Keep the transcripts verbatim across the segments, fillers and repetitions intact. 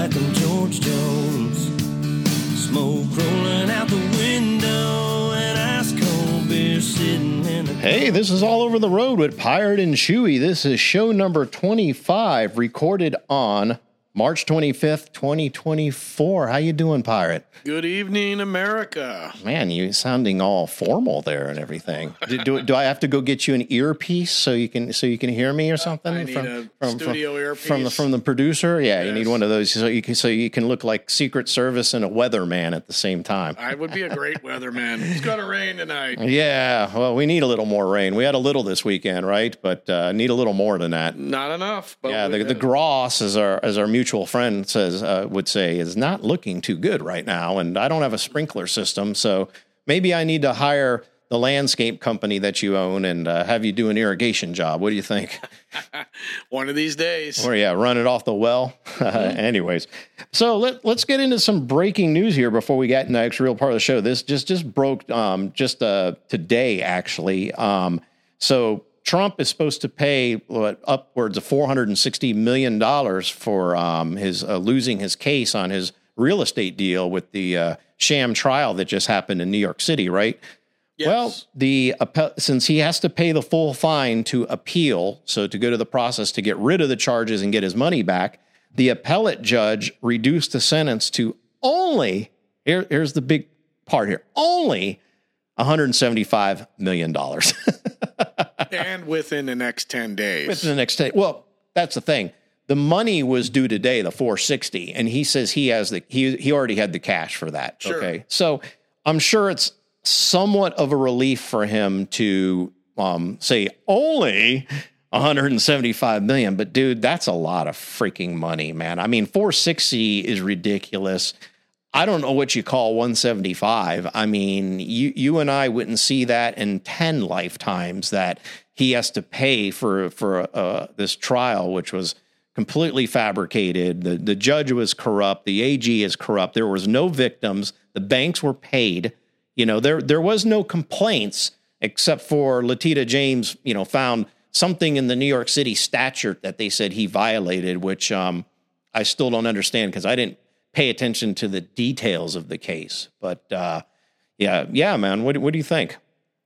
like I'm George Jones. Smoke rolling out the window and ice cold beer sitting in the... Hey, this is All Over the Road with Pirate and Chewy. This is show number twenty-five, recorded on March twenty-fifth, twenty twenty-four. How you doing, Pirate? Good evening, America. Man, you sounding all formal there and everything. Do, do, do I have to go get you an earpiece so you can so you can hear me or something? I need from, a from, studio from, earpiece. From the, from the producer? Yeah, Yes. You need one of those so you can so you can look like Secret Service and a weatherman at the same time. I would be a great weatherman. It's going to rain tonight. Yeah, well, we need a little more rain. We had a little this weekend, right? But uh, need a little more than that. Not enough. But Yeah, we the, the did. Gross, as our as our mutual friend says, uh, would say, is not looking too good right now, and I don't have a sprinkler system, so maybe I need to hire the landscape company that you own and uh, have you do an irrigation job. What do you think? One of these days. Or yeah, run it off the well. Mm-hmm. Anyways, so let, let's get into some breaking news here before we get into the next real part of the show. This just just broke um, just uh, today, actually. Um, so Trump is supposed to pay what, upwards of four hundred sixty million dollars for um, his uh, losing his case on his real estate deal with the uh, sham trial that just happened in New York City, right? Yes. Well, the since he has to pay the full fine to appeal, so to go to the process to get rid of the charges and get his money back, the appellate judge reduced the sentence to only, here, here's the big part here, only one hundred seventy-five million dollars. And within the next ten days. Within the next day. Well, that's the thing. The money was due today, the four sixty, and he says he has the he he already had the cash for that. Sure. Okay, so I'm sure it's somewhat of a relief for him to um, say only one hundred seventy-five million, but dude, that's a lot of freaking money, man. I mean, four sixty is ridiculous. I don't know what you call one seventy-five. I mean, you you and I wouldn't see that in ten lifetimes that he has to pay for for uh, this trial, which was completely fabricated. The the judge was corrupt. The A G is corrupt. There was no victims. The banks were paid. You know, there there was no complaints except for Letitia James, you know, found something in the New York City statute that they said he violated, which um, I still don't understand because I didn't pay attention to the details of the case. But uh, yeah, yeah, man, what what do you think?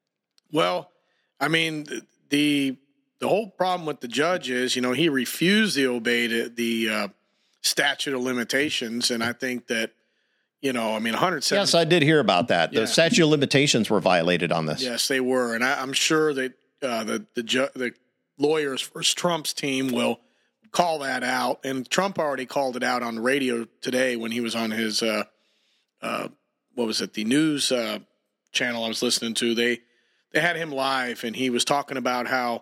Well, I mean, the the whole problem with the judge is, you know, he refused to obey the, the uh, statute of limitations, and I think that, you know, I mean, one hundred seventy. Yes, I did hear about that. The Yeah. statute of limitations were violated on this. Yes, they were, and I, I'm sure that uh, the the ju- the lawyers for Trump's team will call that out, and Trump already called it out on the radio today when he was on his uh, uh, what was it, the news uh, channel I was listening to. They they had him live, and he was talking about how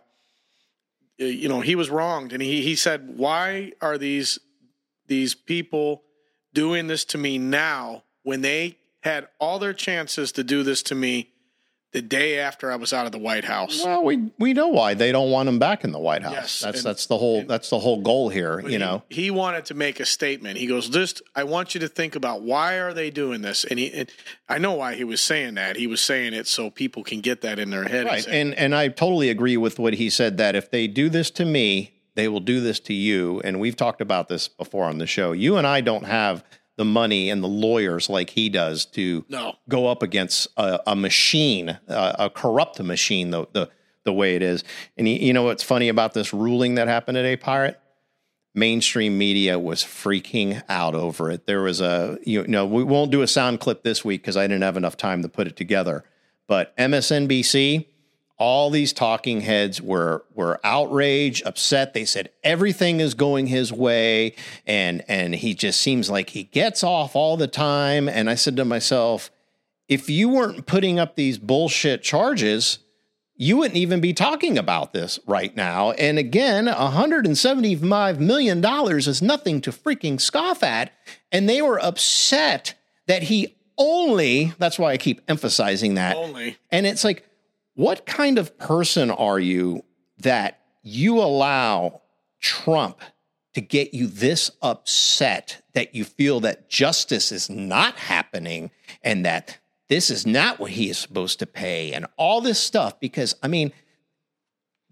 uh, you know he was wronged, and he he said, "Why are these these people doing this to me now when they had all their chances to do this to me the day after I was out of the White House?" Well, we we know why they don't want him back in the White House. Yes, that's and- that's the whole and- that's the whole goal here. But You he, know, he wanted to make a statement. He goes, "Just, I want you to think about why are they doing this?" And he, and I know why he was saying that. He was saying it so people can get that in their head. right? He said, And and I totally agree with what he said, that if they do this to me, they will do this to you. And we've talked about this before on the show. You and I don't have the money and the lawyers like he does to No. go up against a, a machine, a, a corrupt machine, the, the the way it is. And you, you know what's funny about this ruling that happened today, Pirate? Mainstream media was freaking out over it. There was a, you know, we won't do a sound clip this week because I didn't have enough time to put it together. But M S N B C, all these talking heads were were outraged, upset. They said everything is going his way, and and he just seems like he gets off all the time. And I said to myself, if you weren't putting up these bullshit charges, you wouldn't even be talking about this right now. And again, one hundred seventy-five million dollars is nothing to freaking scoff at. And they were upset that he only, that's why I keep emphasizing that. Only. And it's like, what kind of person are you that you allow Trump to get you this upset that you feel that justice is not happening and that this is not what he is supposed to pay and all this stuff? Because, I mean,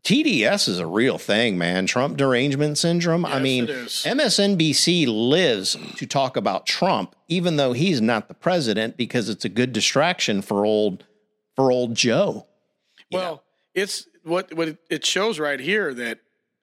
T D S is a real thing, man. Trump derangement syndrome. Yes, I mean, it is. M S N B C lives to talk about Trump, even though he's not the president, because it's a good distraction for old for old Joe. Well, know? it's what what it shows right here that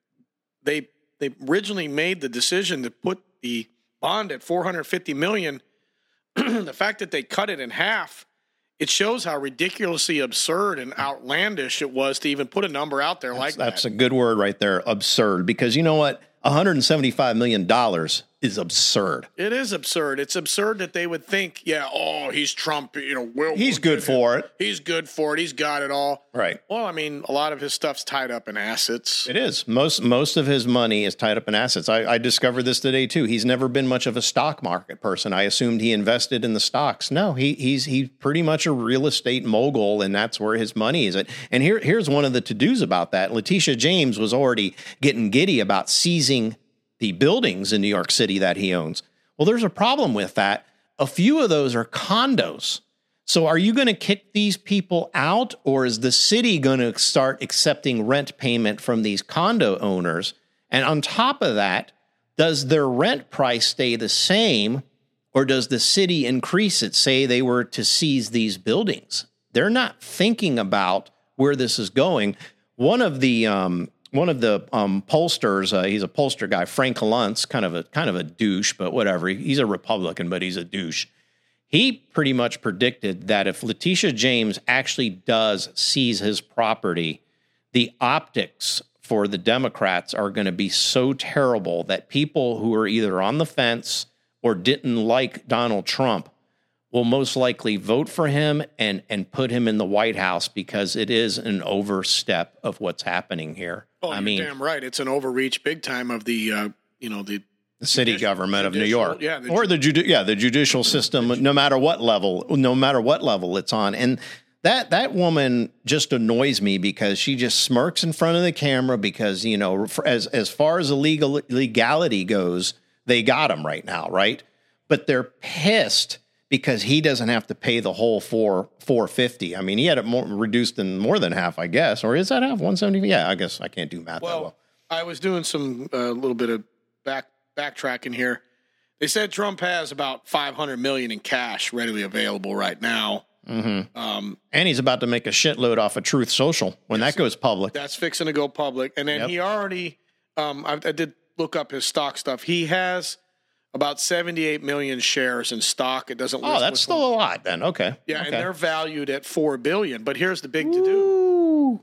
they they originally made the decision to put the bond at four hundred fifty million dollars. The fact that they cut it in half, it shows how ridiculously absurd and outlandish it was to even put a number out there that's, like that. That's a good word right there, absurd, because you know what? one hundred seventy-five million dollars is absurd. It is absurd. It's absurd that they would think, yeah, oh, he's Trump, you know, we'll, he's we'll good for it. He's good for it. He's got it all. Right. Well, I mean, a lot of his stuff's tied up in assets. It is. Most most of his money is tied up in assets. I, I discovered this today too. He's never been much of a stock market person. I assumed he invested in the stocks. No, he he's he's pretty much a real estate mogul, and that's where his money is at. And here here's one of the to-dos about that. Letitia James was already getting giddy about seizing the buildings in New York City that he owns. Well, there's a problem with that. A few of those are condos. So are you going to kick these people out, or is the city going to start accepting rent payment from these condo owners? And on top of that, does their rent price stay the same, or does the city increase it, say they were to seize these buildings? They're not thinking about where this is going. One of the um, One of the um, pollsters, uh, he's a pollster guy, Frank Luntz, kind of a kind of a douche, but whatever. He's a Republican, but he's a douche. He pretty much predicted that if Letitia James actually does seize his property, the optics for the Democrats are going to be so terrible that people who are either on the fence or didn't like Donald Trump will most likely vote for him and and put him in the White House, because it is an overstep of what's happening here. Oh, I you're mean, damn right. It's an overreach big time of the, uh, you know, the, the city judicial, government of New judicial, York, yeah, the or ju- the judi- yeah the judicial system, no matter what level, no matter what level it's on. And that that woman just annoys me, because she just smirks in front of the camera, because, you know, for, as as far as the legal legality goes, they got him right now, right? But they're pissed because he doesn't have to pay the whole four four fifty. I mean, he had it more reduced than more than half, I guess. Or is that half? one seventy? Yeah, I guess I can't do math well, that well. I was doing some a uh, little bit of back backtracking here. They said Trump has about five hundred million in cash readily available right now. Mm-hmm. Um, and he's about to make a shitload off of Truth Social when that goes public. That's fixing to go public. And then Yep. he already, um, I, I did look up his stock stuff. He has about seventy-eight million shares in stock. It doesn't. Oh, list that's which still one. a lot then. Okay. Yeah, okay. and they're valued at four billion. But here's the big to do: Ooh.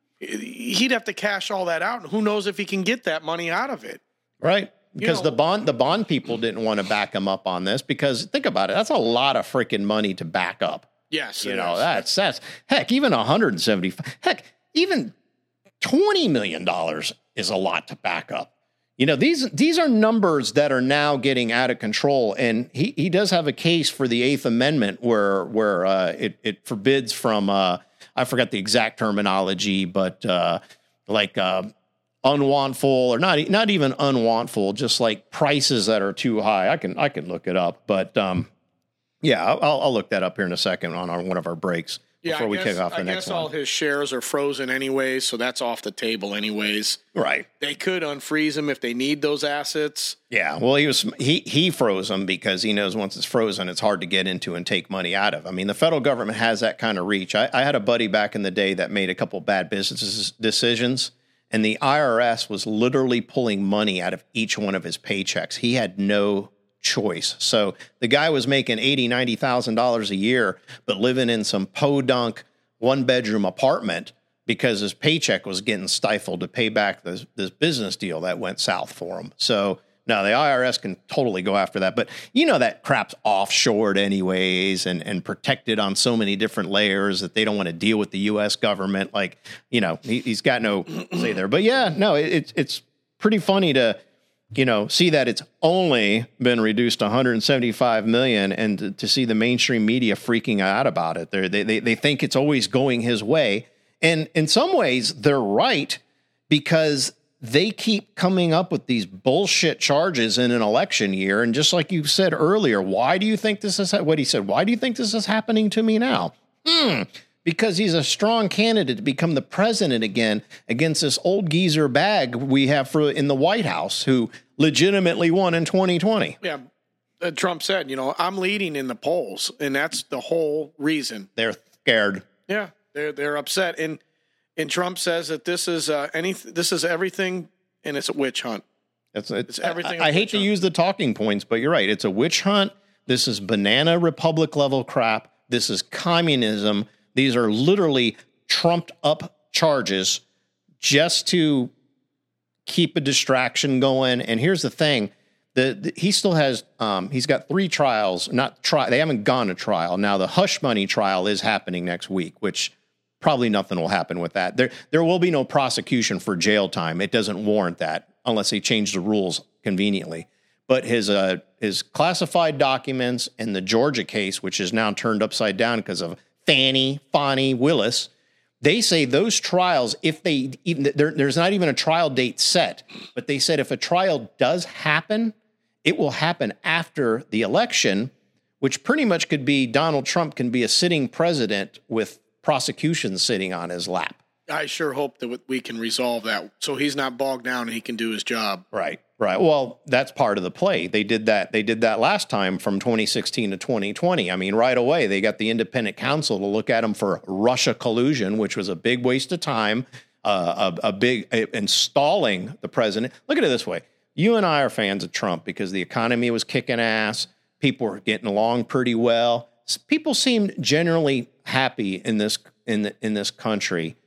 he'd have to cash all that out, and who knows if he can get that money out of it? Right. Because You know- the bond the bond people didn't want to back him up on this, because think about it, that's a lot of freaking money to back up. Yes, You it know, is. that's that's heck, even one hundred seventy-five, heck, even twenty million dollars is a lot to back up. You know, these these are numbers that are now getting out of control, and he, he does have a case for the Eighth Amendment where where uh, it it forbids from uh, I forgot the exact terminology, but uh, like uh, unwantful, or not not even unwantful, just like prices that are too high. I can I can look it up, but um, yeah, I'll, I'll look that up here in a second on our, one of our breaks. Yeah, Before I we guess, kick off the I next guess all one. his shares are frozen anyways, so that's off the table anyways. Right. They could unfreeze him if they need those assets. Yeah. Well, he was he he froze them because he knows once it's frozen, it's hard to get into and take money out of. I mean, the federal government has that kind of reach. I, I had a buddy back in the day that made a couple bad business decisions, and the I R S was literally pulling money out of each one of his paychecks. He had no choice. So the guy was making eighty, ninety thousand dollars a year, but living in some podunk one bedroom apartment because his paycheck was getting stifled to pay back this, this business deal that went south for him. So no, the I R S can totally go after that. But you know, that crap's offshored anyways and, and protected on so many different layers that they don't want to deal with the U S government. Like, you know, he, he's got no say there. But yeah, no, it, it's it's pretty funny to, you know, see that it's only been reduced to one hundred seventy-five million, and to, to see the mainstream media freaking out about it. They're, they they they think it's always going his way, and in some ways they're right, because they keep coming up with these bullshit charges in an election year. And just like you said earlier, why do you think this is what he said? Why do you think this is happening to me now? Hmm. because he's a strong candidate to become the president again against this old geezer bag we have for in the White House who legitimately won in twenty twenty. Yeah. Uh, Trump said, you know, I'm leading in the polls, and that's the whole reason. They're scared. Yeah, they're they're upset, and and Trump says that this is uh, any this is everything, and it's a witch hunt. It's, it's, It's everything. I, I a hate witch to hunt. use the talking points, but you're right. It's a witch hunt. This is banana republic level crap. This is communism. These are literally trumped up charges just to keep a distraction going. And here's the thing. The, the, he still has, um, he's got three trials, not try. They haven't gone to trial. Now the hush money trial is happening next week, which probably nothing will happen with that. There, there will be no prosecution for jail time. It doesn't warrant that unless they change the rules conveniently. But his, uh, his classified documents and the Georgia case, which is now turned upside down because of Fannie, Fonnie Willis, they say those trials, if they even, there, there's not even a trial date set, but they said if a trial does happen, it will happen after the election, which pretty much could be Donald Trump can be a sitting president with prosecution sitting on his lap. I sure hope that we can resolve that so he's not bogged down and he can do his job. Right, right. Well, that's part of the play. They did that. They did that last time from twenty sixteen to twenty twenty. I mean, right away, they got the independent counsel to look at him for Russia collusion, which was a big waste of time, uh, a, a big uh, installing the president. Look at it this way. You and I are fans of Trump because the economy was kicking ass. People were getting along pretty well. People seemed generally happy in this in the, in this country.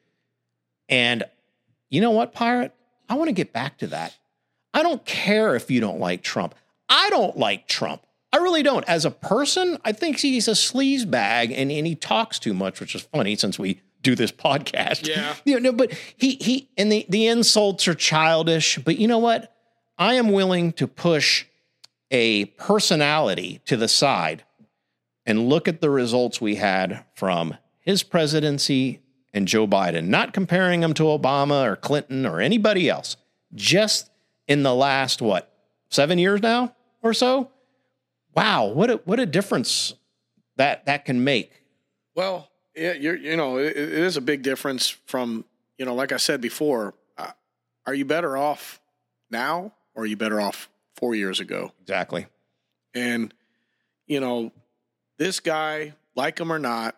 And you know what, Pirate? I want to get back to that. I don't care if you don't like Trump. I don't like Trump. I really don't. As a person, I think he's a sleaze bag and, and he talks too much, which is funny since we do this podcast. Yeah. You know, but he he and the, the insults are childish. But you know what? I am willing to push a personality to the side and look at the results we had from his presidency and Joe Biden, not comparing him to Obama or Clinton or anybody else, just in the last, what, seven years now or so? Wow, what a, what a difference that that can make. Well, yeah, you're, you know, it, it is a big difference from, you know, like I said before, uh, are you better off now or are you better off four years ago? Exactly. And, you know, this guy, like him or not,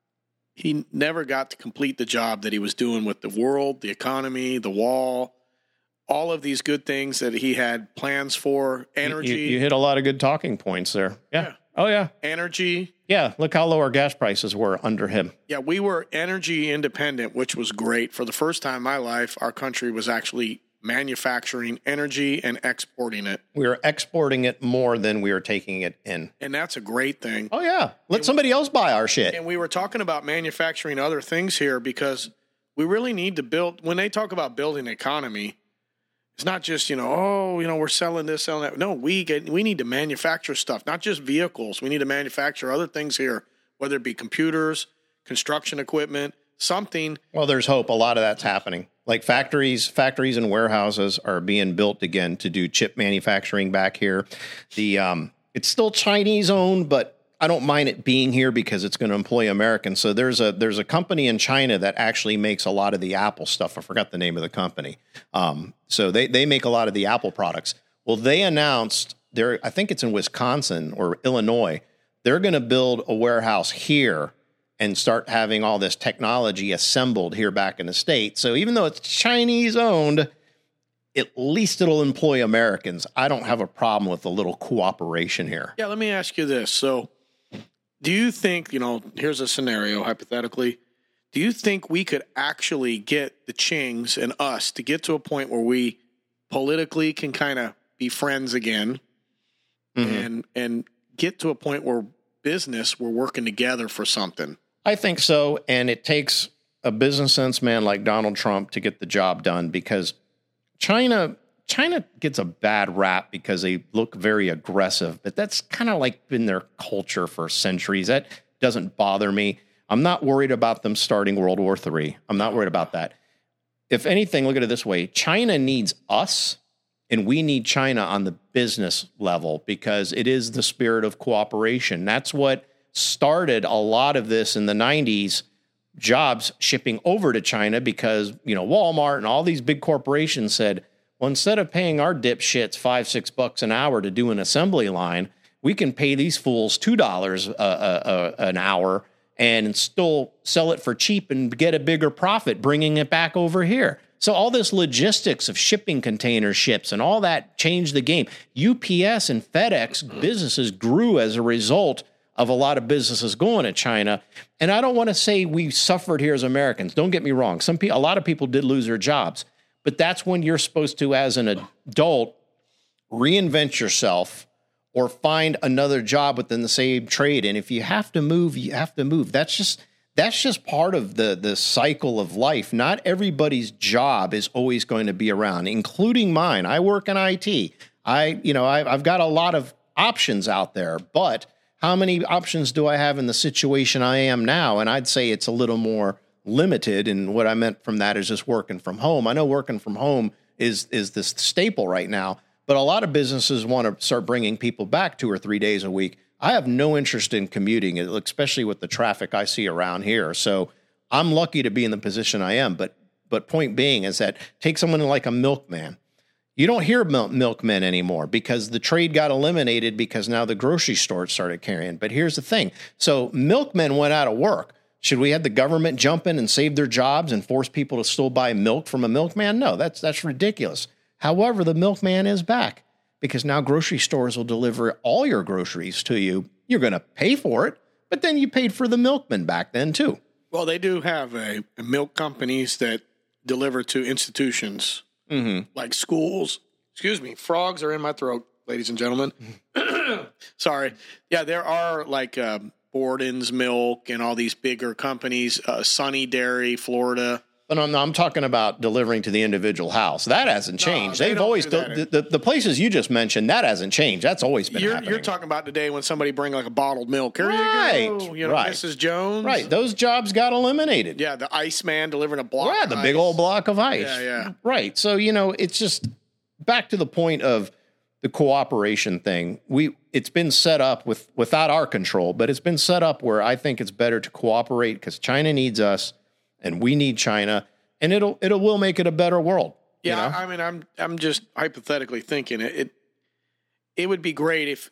he never got to complete the job that he was doing with the world, the economy, the wall, all of these good things that he had plans for, energy. You, you hit a lot of good talking points there. Yeah. yeah. Oh, yeah. Energy. Yeah. Look how low our gas prices were under him. Yeah. We were energy independent, which was great. For the first time in my life, our country was actually manufacturing energy and exporting it. We were exporting it more than we were taking it in. And that's a great thing. Oh, yeah. Let and somebody else buy our shit. And we were talking about manufacturing other things here because we really need to build, when they talk about building an economy, it's not just, you know, oh, you know, we're selling this, selling that. No, we get, we need to manufacture stuff, not just vehicles. We need to manufacture other things here, whether it be computers, construction equipment, something. Well, there's hope. A lot of that's happening. Like factories, factories and warehouses are being built again to do chip manufacturing back here. The um, it's still Chinese owned, but I don't mind it being here because it's going to employ Americans. So there's a there's a company in China that actually makes a lot of the Apple stuff. I forgot the name of the company. Um, so they they make a lot of the Apple products. Well, they announced they're I think it's in Wisconsin or Illinois. They're going to build a warehouse here and start having all this technology assembled here back in the States. So even though it's Chinese owned, at least it'll employ Americans. I don't have a problem with a little cooperation here. Yeah, let me ask you this. So do you think, you know, here's a scenario, hypothetically. Do you think we could actually get the Chings and us to get to a point where we politically can kind of be friends again mm-hmm. and and get to a point where business, we're working together for something? I think so, and it takes a business sense man like Donald Trump to get the job done because China China gets a bad rap because they look very aggressive, but that's kind of like been their culture for centuries. That doesn't bother me. I'm not worried about them starting World War Three. I'm not worried about that. If anything, look at it this way. China needs us, and we need China on the business level because it is the spirit of cooperation. That's what started a lot of this in the nineties jobs shipping over to China because, you know, Walmart and all these big corporations said, well, instead of paying our dipshits five, six bucks an hour to do an assembly line, we can pay these fools two dollars a, a, a, an hour and still sell it for cheap and get a bigger profit, bringing it back over here. So all this logistics of shipping container ships and all that changed the game. U P S and FedEx businesses grew as a result of a lot of businesses going to China. And I don't want to say we suffered here as Americans. Don't get me wrong. Some people, a lot of people did lose their jobs, but that's when you're supposed to, as an adult, reinvent yourself or find another job within the same trade. And if you have to move, you have to move. That's just that's just part of the, the cycle of life. Not everybody's job is always going to be around, including mine. I work in I T. I, you know, I, I've got a lot of options out there, but how many options do I have in the situation I am now? And I'd say it's a little more limited. And what I meant from that is just working from home. I know working from home is is this staple right now. But a lot of businesses want to start bringing people back two or three days a week. I have no interest in commuting, especially with the traffic I see around here. So I'm lucky to be in the position I am. But but point being is that take someone like a milkman. You don't hear about milkmen anymore because the trade got eliminated because now the grocery stores started carrying. But here's the thing. So milkmen went out of work. Should we have the government jump in and save their jobs and force people to still buy milk from a milkman? No, that's that's ridiculous. However, the milkman is back because now grocery stores will deliver all your groceries to you. You're going to pay for it, but then you paid for the milkman back then too. Well, they do have a, a milk companies that deliver to institutions mm-hmm. like schools. Excuse me, frogs are in my throat, ladies and gentlemen. Sorry. Yeah, there are like uh, Borden's Milk and all these bigger companies, uh, Sunny Dairy, Florida. But I'm, I'm talking about delivering to the individual house. That hasn't changed. No, they They've don't always, do that. the, the, the places you just mentioned, that hasn't changed. That's always been You're, happening. you're talking about today when somebody bring like a bottled milk. Here Right, you go. You know, right. Missus Jones. Right. Those jobs got eliminated. Yeah, the Iceman delivering a block. Yeah, of the ice. big old block of ice. Yeah, yeah. Right. So, you know, it's just back to the point of the cooperation thing. We it's been set up with without our control, but it's been set up where I think it's better to cooperate because China needs us and we need China. And it'll it'll will make it a better world. Yeah, you know? I mean, I'm I'm just hypothetically thinking it, it. It would be great if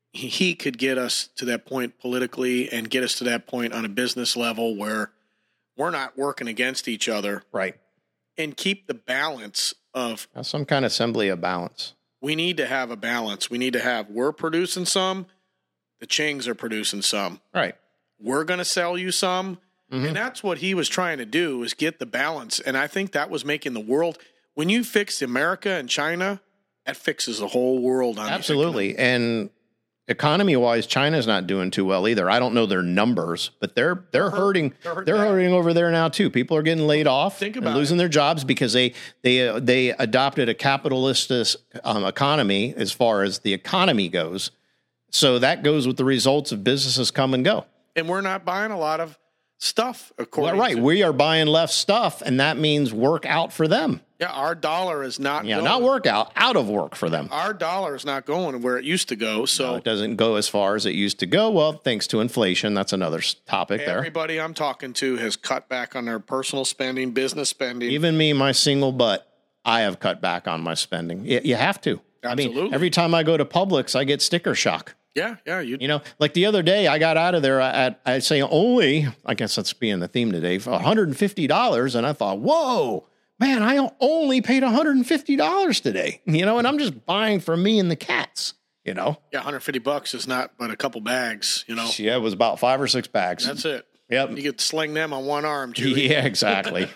he could get us to that point politically and get us to that point on a business level where we're not working against each other, Right. and keep the balance of. Some kind of assembly of balance. We need to have a balance. We need to have. We're producing some. The Chings are producing some. Right. We're going to sell you some. Mm-hmm. And that's what he was trying to do, is get the balance. And I think that was making the world, when you fix America and China, that fixes the whole world. On Absolutely. And economy wise, China's not doing too well either. I don't know their numbers, but they're they're, they're hurting. They're, hurt, they're hurting over there now too. People are getting laid off Think and about losing it. their jobs because they they uh, they adopted a capitalist um, economy as far as the economy goes. So that goes with the results of businesses come and go. And we're not buying a lot of stuff, according Well, right. to. We are buying less stuff, and that means work out for them. Yeah, our dollar is not Yeah, going. not work out, out of work for them. Our dollar is not going where it used to go. So No, it doesn't go as far as it used to go. Well, thanks to inflation. That's another s- topic there. everybody I'm talking to has cut back on their personal spending, business spending. Even me, my single butt, I have cut back on my spending. Y- You have to. I mean, Absolutely. every time I go to Publix, I get sticker shock. yeah, yeah. You, You know, like the other day, I got out of there at, I'd say only, I guess that's being the theme today, for one hundred fifty dollars. And I thought, whoa, man, I only paid one hundred fifty dollars today, you know, and I'm just buying for me and the cats, you know. yeah, one hundred fifty bucks is not but a couple bags, you know. Yeah, it was about five or six bags. That's it. Yep. You could sling them on one arm, Judy. Yeah, exactly.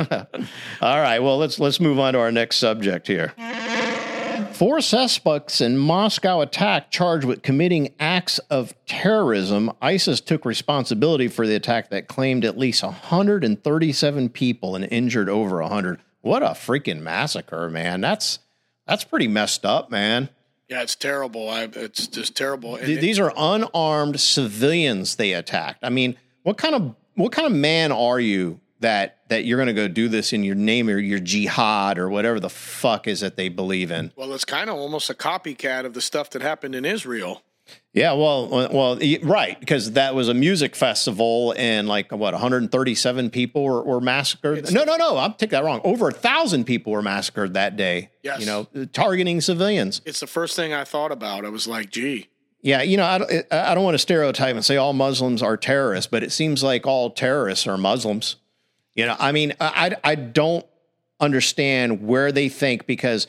All right. Well, let's let's move on to our next subject here. Four suspects in Moscow attack charged with committing acts of terrorism. ISIS took responsibility for the attack that claimed at least one hundred thirty-seven people and injured over one hundred. What a freaking massacre, man. That's that's pretty messed up, man. Yeah, it's terrible. I, it's just terrible. And Th- These are unarmed civilians they attacked. I mean, what kind of what kind of man are you that that you're going to go do this in your name or your jihad or whatever the fuck is that they believe in? Well, it's kind of almost a copycat of the stuff that happened in Israel. Yeah, well, well, y- right, because that was a music festival, and like what, one hundred thirty-seven people were, were massacred. It's- no, no, no, I'm taking that wrong. Over a thousand people were massacred that day. Yes. You know, targeting civilians. It's the first thing I thought about. I was like, gee. Yeah, you know, I don't, I don't want to stereotype and say all Muslims are terrorists, but it seems like all terrorists are Muslims. You know, I mean, I, I don't understand where they think, because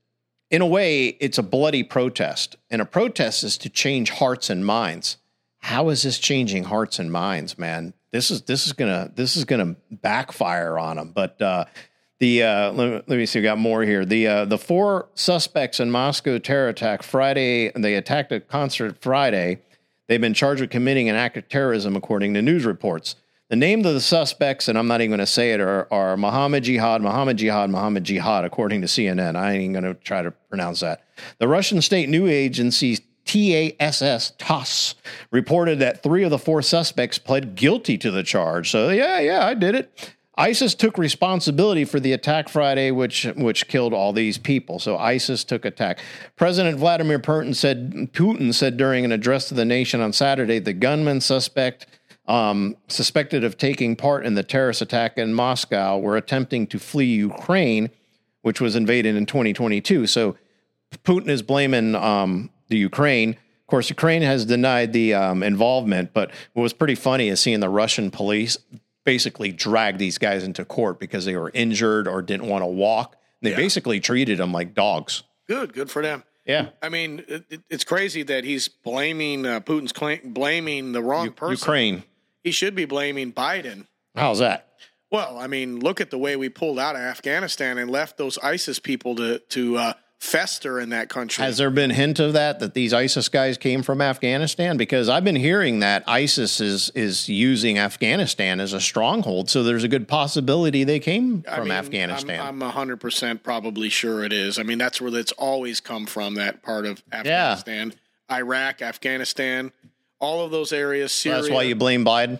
in a way, it's a bloody protest, and a protest is to change hearts and minds. How is this changing hearts and minds, man? This is this is gonna this is gonna backfire on them. But uh, the uh, let, let me see, we got more here. The uh, the four suspects in Moscow terror attack Friday, they attacked a concert Friday. They've been charged with committing an act of terrorism, according to news reports. The names of the suspects, and I'm not even going to say it, are, are Mohammed Jihad, Mohammed Jihad, Mohammed Jihad, according to C N N. I ain't going to try to pronounce that. The Russian state news agency T A S S, T A S S, reported that three of the four suspects pled guilty to the charge. So, yeah, yeah, I did it. ISIS took responsibility for the attack Friday, which which killed all these people. So ISIS took attack. President Vladimir Putin said, Putin said during an address to the nation on Saturday, the gunman suspect Um, suspected of taking part in the terrorist attack in Moscow were attempting to flee Ukraine, which was invaded in twenty twenty-two. So Putin is blaming um, the Ukraine. Of course, Ukraine has denied the um, involvement, but what was pretty funny is seeing the Russian police basically drag these guys into court because they were injured or didn't want to walk. They Yeah. basically treated them like dogs. Good, good for them. Yeah. I mean, it, it's crazy that he's blaming uh, Putin's claim, blaming the wrong U- person. Ukraine. He should be blaming Biden. How's that? Well, I mean, look at the way we pulled out of Afghanistan and left those ISIS people to to uh, fester in that country. Has there been hint of that, that these ISIS guys came from Afghanistan? Because I've been hearing that ISIS is is using Afghanistan as a stronghold, so there's a good possibility they came I from mean, Afghanistan. I'm, I'm one hundred percent probably sure it is. I mean, that's where it's always come from, that part of Afghanistan, Iraq, Afghanistan, all of those areas, Syria. That's why you blame Biden?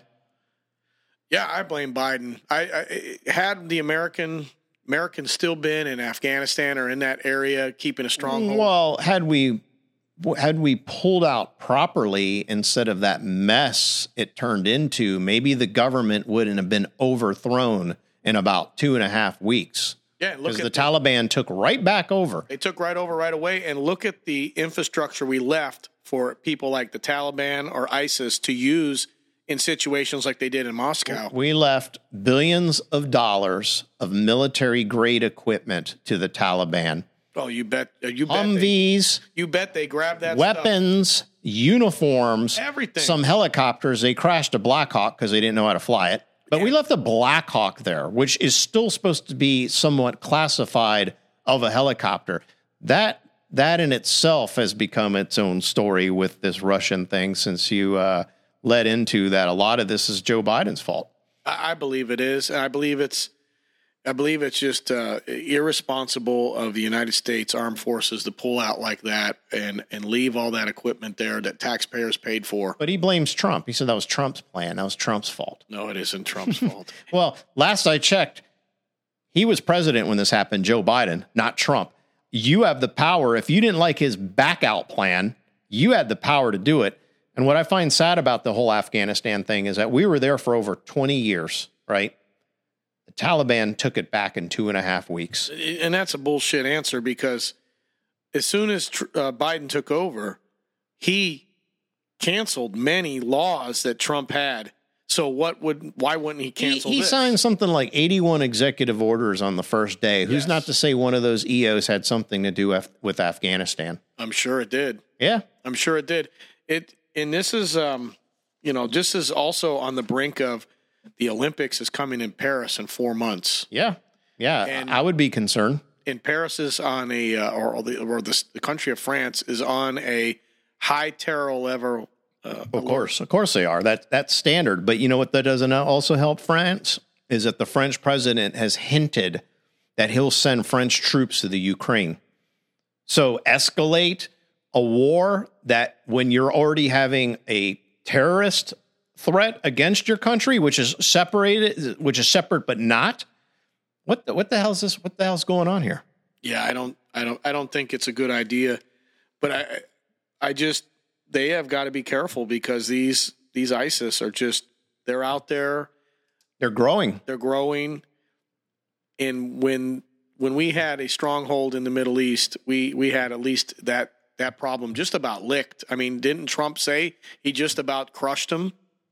Yeah, I blame Biden. I, I had the American Americans still been in Afghanistan or in that area, keeping a stronghold. Well, had we had we pulled out properly instead of that mess it turned into, maybe the government wouldn't have been overthrown in about two and a half weeks. Yeah, look Because at the Taliban took right back over. They took right over right away, and look at the infrastructure we left for people like the Taliban or ISIS to use in situations like they did in Moscow. We left billions of dollars of military-grade equipment to the Taliban. Oh, you bet! You bet! They, Humvees, you bet they grabbed that weapons, stuff. uniforms, Everything. some helicopters. They crashed a Black Hawk because they didn't know how to fly it. But we left a Black Hawk there, which is still supposed to be somewhat classified of a helicopter. That that in itself has become its own story with this Russian thing, since you uh, led into that. A lot of this is Joe Biden's fault. I, I believe it is, and I believe it's. I believe it's just uh, irresponsible of the United States Armed Forces to pull out like that and, and leave all that equipment there that taxpayers paid for. But he blames Trump. He said that was Trump's plan. That was Trump's fault. No, it isn't Trump's fault. Well, last I checked, he was president when this happened, Joe Biden, not Trump. You have the power. If you didn't like his back out plan, you had the power to do it. And what I find sad about the whole Afghanistan thing is that we were there for over twenty years, right? The Taliban took it back in two and a half weeks. And that's a bullshit answer, because as soon as uh, Biden took over, he canceled many laws that Trump had. So what would, why wouldn't he cancel He, he this? signed something like eighty-one executive orders on the first day. Who's Yes. not to say one of those E Os had something to do af- with Afghanistan? I'm sure it did. Yeah. I'm sure it did. It, and this is, um, you know, this is also on the brink of the Olympics is coming in Paris in four months. Yeah. Yeah. And- I would be concerned. And Paris is on a, uh, or, or, the, or the, the country of France is on a high terror level. Uh, Of course, of course they are. That that's standard. But you know what that doesn't also help France is that the French president has hinted that he'll send French troops to the Ukraine. So escalate a war that when you're already having a terrorist threat against your country, which is separated, which is separate but not. What the, what the hell is this? What the hell's going on here? Yeah, I don't, I don't, I don't think it's a good idea. But I, I just, they have got to be careful because these these ISIS are just they're out there. They're growing. They're growing. And when when we had a stronghold in the Middle East, we we had at least that that problem just about licked. I mean, didn't Trump say he just about crushed them?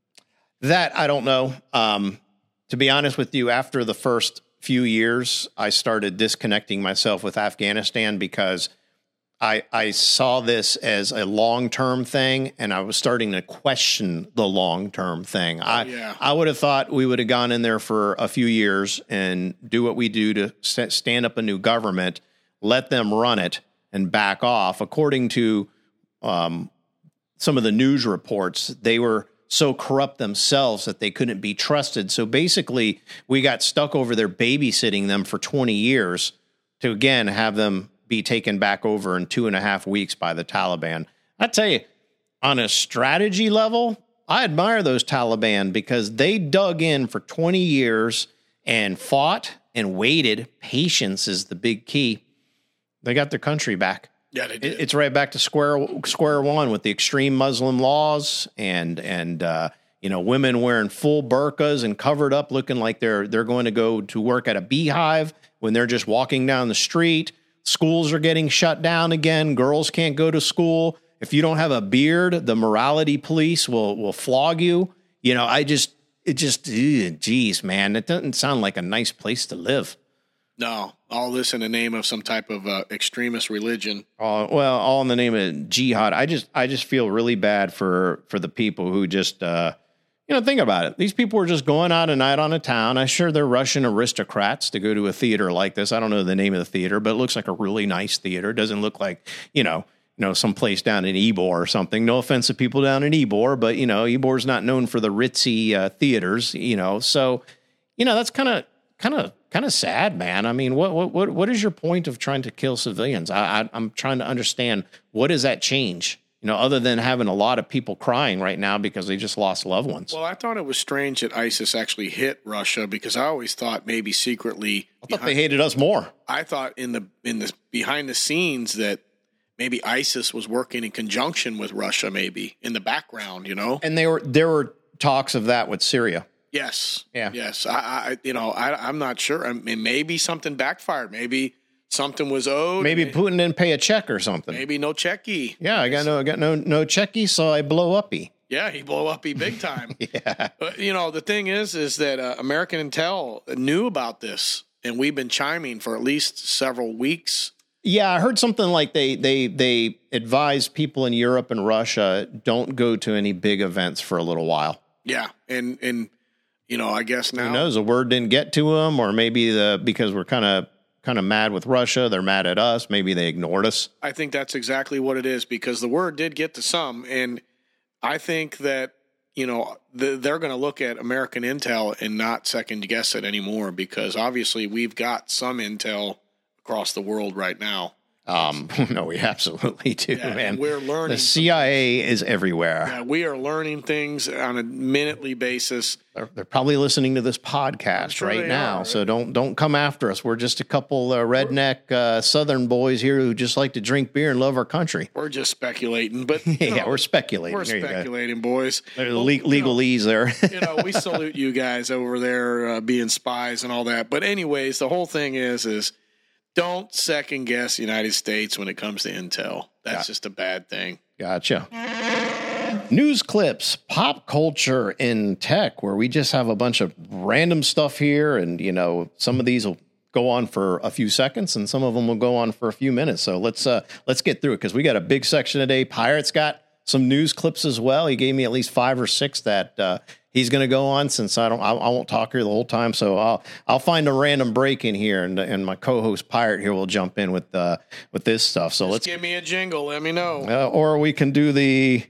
That I don't know. Um, to be honest with you, after the first few years, I started disconnecting myself with Afghanistan because I, I saw this as a long-term thing, and I was starting to question the long-term thing. Oh, I yeah. I would have thought we would have gone in there for a few years and do what we do to st- stand up a new government, let them run it, and back off. According to um, some of the news reports, they were so corrupt themselves that they couldn't be trusted. So basically, we got stuck over there babysitting them for twenty years to, again, have them be taken back over in two and a half weeks by the Taliban. I tell you, on a strategy level, I admire those Taliban because they dug in for twenty years and fought and waited. Patience is the big key. They got their country back. Yeah, they did. It's right back to square square one with the extreme Muslim laws and and uh, you know, women wearing full burqas and covered up, looking like they're they're going to go to work at a beehive when they're just walking down the street. Schools are getting shut down again. Girls can't go to school. If you don't have a beard, the morality police will will flog you. You know, I just it just ugh, geez, man, it doesn't sound like a nice place to live. No, all this in the name of some type of uh, extremist religion. Uh, well, all in the name of jihad. I just I just feel really bad for for the people who just uh, you know, think about it. These people were just going out a night on a town. I'm sure they're Russian aristocrats to go to a theater like this. I don't know the name of the theater, but it looks like a really nice theater. It doesn't look like, you know, you know, some place down in Ybor or something. No offense to people down in Ybor, but, you know, Ybor's not known for the ritzy uh, theaters, you know. So, you know, that's kind of kind of kind of sad, man. I mean, what what what what is your point of trying to kill civilians? I, I I'm trying to understand, what does that change? You know, other than having a lot of people crying right now because they just lost loved ones. Well, I thought it was strange that ISIS actually hit Russia because I always thought maybe secretly. I thought they hated us more. I thought in the in the behind the scenes that maybe ISIS was working in conjunction with Russia, maybe in the background, you know. And they were there were talks of that with Syria. Yes. Yeah. Yes. I, I you know, I, I'm not sure. I mean, maybe something backfired. Maybe something was owed. Maybe Putin didn't pay a check or something. Maybe no checky. Yeah, I got no, I got no, no checky, so I blow uppy. Yeah, he blow uppy big time. Yeah. But, you know, the thing is, is that uh, American Intel knew about this, and we've been chiming for at least several weeks. Yeah, I heard something like they they they advised people in Europe and Russia, don't go to any big events for a little while. Yeah, and and you know, I guess now who knows, a word didn't get to them, or maybe the because we're kind of kind of mad with Russia, they're mad at us. Maybe they ignored us. I think that's exactly what it is, because the word did get to some, and I think that, you know, the, they're going to look at American Intel and not second guess it anymore, because obviously we've got some intel across the world right now. Um, no, we absolutely do, Yeah, man. we're learning. The C I A is everywhere. Yeah, we are learning things on a minutely basis. They're, they're probably listening to this podcast sure right they now, are. so don't don't come after us. We're just a couple uh, redneck uh, Southern boys here who just like to drink beer and love our country. We're just speculating, but you Yeah, know, we're speculating. we're There you go. speculating, boys. There's Well, le- you know, legalese there. you know, we salute you guys over there uh, being spies and all that. But anyways, the whole thing is, is don't second guess the United States when it comes to intel. That's Yeah. just a bad thing. Gotcha. News clips, pop culture in tech, where we just have a bunch of random stuff here. And, you know, some of these will go on for a few seconds and some of them will go on for a few minutes. So let's uh, let's get through it, because we got a big section today. Pirate's got some news clips as well. He gave me at least five or six that uh, he's going to go on, since I don't, I, I won't talk here the whole time. So I'll, I'll find a random break in here, and and my co-host Pirate here will jump in with uh, with this stuff. So Just let's, give me a jingle. Let me know. uh, or we can do the.